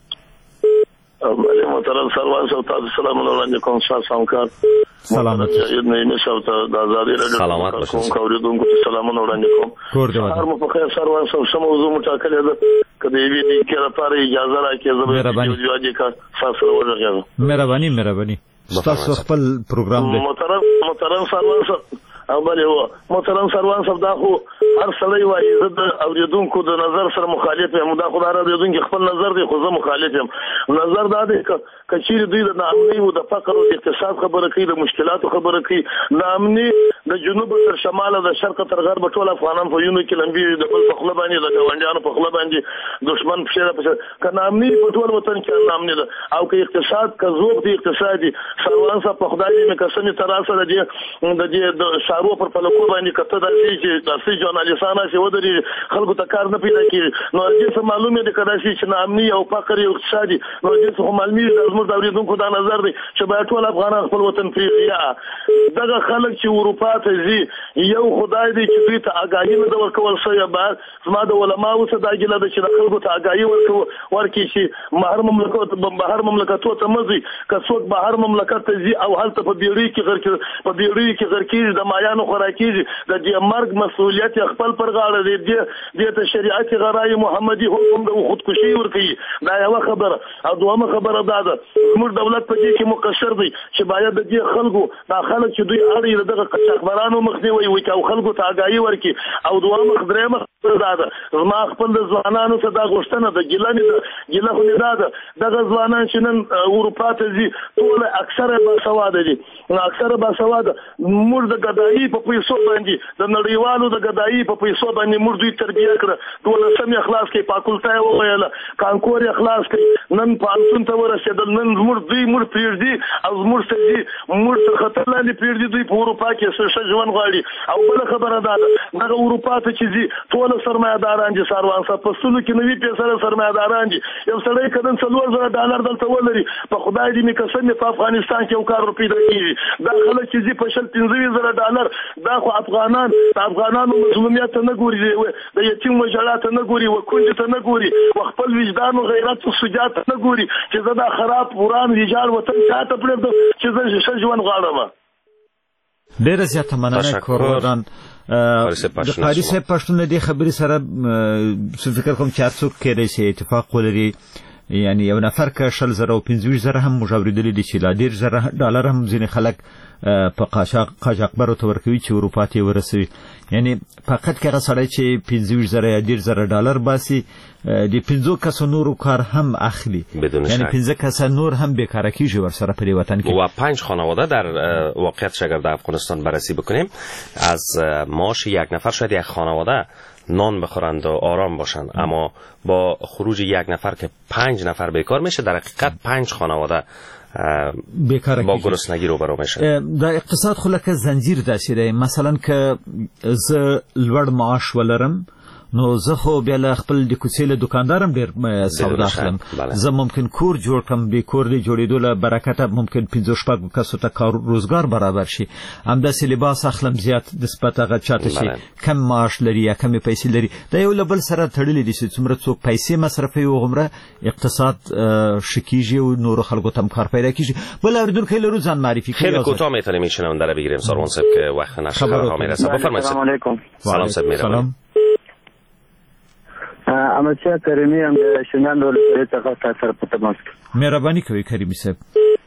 بله محترم سروان صاحب تاسو سلامونه وړاندې کوم. سلامات سلامات نیمه صاحب ته د ازادي رادیو سلامات کوم اوریدونکو ته سلامونه وړاندې کوم. هر مو په خیر سروان صاحب سم موضوع مټاکلې ده کله یې دې کې لپاره اجازه راکړئ زما د یوځای کا تاسو ورغږم. مهرباني مهرباني تاسو خپل پروګرام دی. محترم محترم سروان صاحب او بلې و محترم سروان صاحب دا خو هر سړی وایي زه د اوریدونکو د نظر سره مخالف یم. دا خو د هر اوریدونکي خپل نظر دی خو زه مخالف یم. نظر دا دی که چیرې دوی د ناامنۍ او د فقر او د اقتصاد خبره کوي، د مشکلاتو خبره کوي، ناامني د جنوب تر شماله د شرق تر غرب ټول افغانان په یونو کې لمبي د بل په خوله باندې د ګاونډیانو په خوله باندې دشمن پښې راپسې که ناامني په ټول وطن کې ناامني ده او که اقتصاد که ذوق دی اقتصادي سروان صاحب په خدای دې مې قسمې تر راسه د دې د دې د شارو پر پلکو باندې کته داسې چې داسې جورنالستان هسې ودرېږي خلکو ته کار نه پیدا کېږي. نو دې څه معلومې ده که داسې چې ناامني او فقر او اقتصادي نو دې څه خو معلومېږي دا زموږ د اورېدونکو دا نظر دی چې باید ټول افغانان خپل وطن پرېږدي. یا دغه خلک چې اروپا ته ځي یو خدای دی چې دوی ته اګاهي نه ده ورکول شوې. باید زما د علماو څه دا ګیله ده چې د خلکو ته اګاهي ورکړي چې بهر مملکت بهر مملکتو ته مه ځي. که څوک بهر مملکت ته ځي او هلته په بیړۍ کې غر په بیړۍ کې غر کېږي د مایانو خوراکېږي د دې مرګ مسؤلیت یې خپل پر غاړه دی. دې ته شریعت غرای محمدي حکم د خودکشي ورکوي. دا یوه خبره. او دویمه خبره دا ده زموږ دولت په دې کې مقصر دی چې باید د دې خلکو دا خلک چې دوی اړ یې دغه قاچاقبرانو مخنیوی وکړي او خلکو ته اګاهي ورکړي. او دویمه درېیمه خبره دا ده زما خپل د ځوانانو څخه دا غوښتنه ده ګیله مې ده ګیله خو مې دا ده دغه ځوانان چې نن اروپا ته ځي ټول اکثره باسواده دي. اکثره باسواده موږ د ګدایي په پیسو باندې د نړیوالو د ګدایي په پیسو باندې موږ دوی تربیه کړه. دولسم یې خلاص کړي، فاکولټه یې وویله، کانکور یې خلاص کړي، نن پوهنتون ته ورسېدل. نن زموږ دوی موږ پرېږدي او زموږ ته ځي موږ تر خطر لاندې پرېږدي. دوی په اروپا کې ښه ژوند غواړي. او بله خبره دا ده دغه اروپا ته چې ځي ټوله سرمایهداران دي سروان صاحب په سلو کې نوي پیسره سرمایهداران دي. یو سړی که نن څلور زره ډالر دلته ولري په خدای دې مې قسم په افغانستان کې یو کار پیدا کېږي. دا خلک چې ځي په شل پنځه زره ډالر دا خو افغانان د افغانانو مظلومیت ته نه ګوري، د یتیم وژړا ته نه ګوري، و کونج ته نه ګوري، و خپل وجدان او غیرت او شجاعت ته نه ګوري چې زه دا خراب وران ویجاړ وطن چاته پرېږدم چې زه ښه ژوند غواړم. ډېره زیاته مننه کورودان د قاري صاحب پښتون دې خبرې سره څه فکر کوم چې هر څوک کېدای شي اتفاق ولري. یعنی یو نفر که شل زره او پنځه زره هم موږ اورېدلي دي چې لا ډېر زره ډالر هم ځینې خلک په قاچاقبرو ته ورکوي چې اروپا ته یې ورسوي. یعنی فقط که هغه سړی چې پنځه زره یا ډېر زره ډالر باسي د پنځو کسو نورو کار هم اخلي، یعنی پنځه کسه نور هم بیکاره کیږي ورسره په دې وطن کې. و پنج خانواده در واقعیت اگر در افغانستان بررسی بکنیم از معاش یک نفر شاید یک خانواده نان بخورند و آرام باشند، اما با خروج یک نفر که پنج نفر بیکار میشه در حقیقت پنج خانواده با گرسنگی روبرو میشه. دا اقتصاد خو لکه زنجیر داسې دی. مثلا که زه لوړ معاش ولرم نو زه خو بیا له خپل د کوڅې له دکاندارم ډېر سودا اخلم. زه ممکن کور جوړ کړم، د کور د جوړېدو له برکته ممکن پنځه شپږ کسو ته کار روزګار برابر شي. همداسې لباس اخلم زیات نسبت هغه چاته چې کم معاش لري یا کمې پیسې لري، دا یو له بل سره تړلي دي چې څومره څوک پیسې مصرفوي هغومره اقتصاد ښه کېږي او نورو خلکو ته هم کار پیدا کېږي. بل اورېدونکی لرو، ځان معرفی کړئ. خیلی کوتاه میتونیم شنونده رو بگیریم ساروان صاحب که وقت نشر خبرها میرسه. بفرمایید. سلام علیکم. سلام صاحب میرم. امچا کریمی هم د شنونده ولسوالۍ څخه تاسو سره په تماس کې. مهرباني کوئ کریمي صاحب.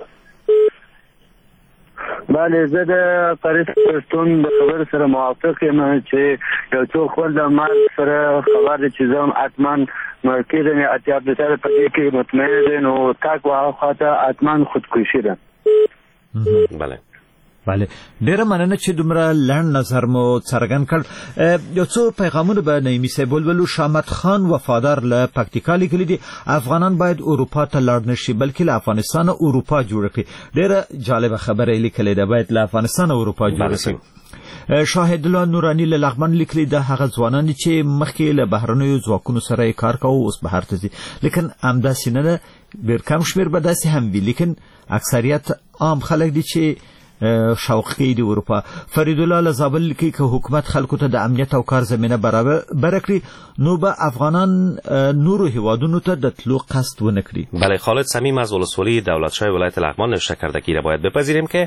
بله، زه د فارس پښتون د خبر سره موافق یم چې یو څوک خپل د مال سره خبر دی چې زه هم حتما کېدم اتیا بهتره په دې کې مطمئن دی، نو تاک واخواته حتما خودکشي ده. بله بله، ډیره مننه چې دومره لنډ نظر مو څرګند کړ. یو څو پیغامونه به نعیمي صاحب ولولو. شامت خان وفادار له پکتیکا لیکلي دي افغانان باید اروپا ته لاړ نشي بلکې له افغانستان اروپا جوړ کړي. ډیره جالبه خبره یې لیکلې ده، باید له افغانستان اروپا جوړ کړي. شاهد الله نورانی له لغمان لیکلي ده هغه ځوانان چې مخکې له بهرنیو ځواکونو سره کار کوي اوس بهر ته ځي، لیکن همداسې نه ده، ډېر کم شمېر به داسې هم وي، لیکن اکثریت عام خلک دي چې شوق کوي د اروپا. فرید الله له زابل لیکي که حکومت خلکو ته د امنیت او کار زمینه برابر کړي نو به افغانان نورو هیوادونو ته د تلو قصد ونه کړي. بله، خالد صمیم از ولسوالی دولتشاه ولایت لغمان نوشته کرده که را باید بپذیریم که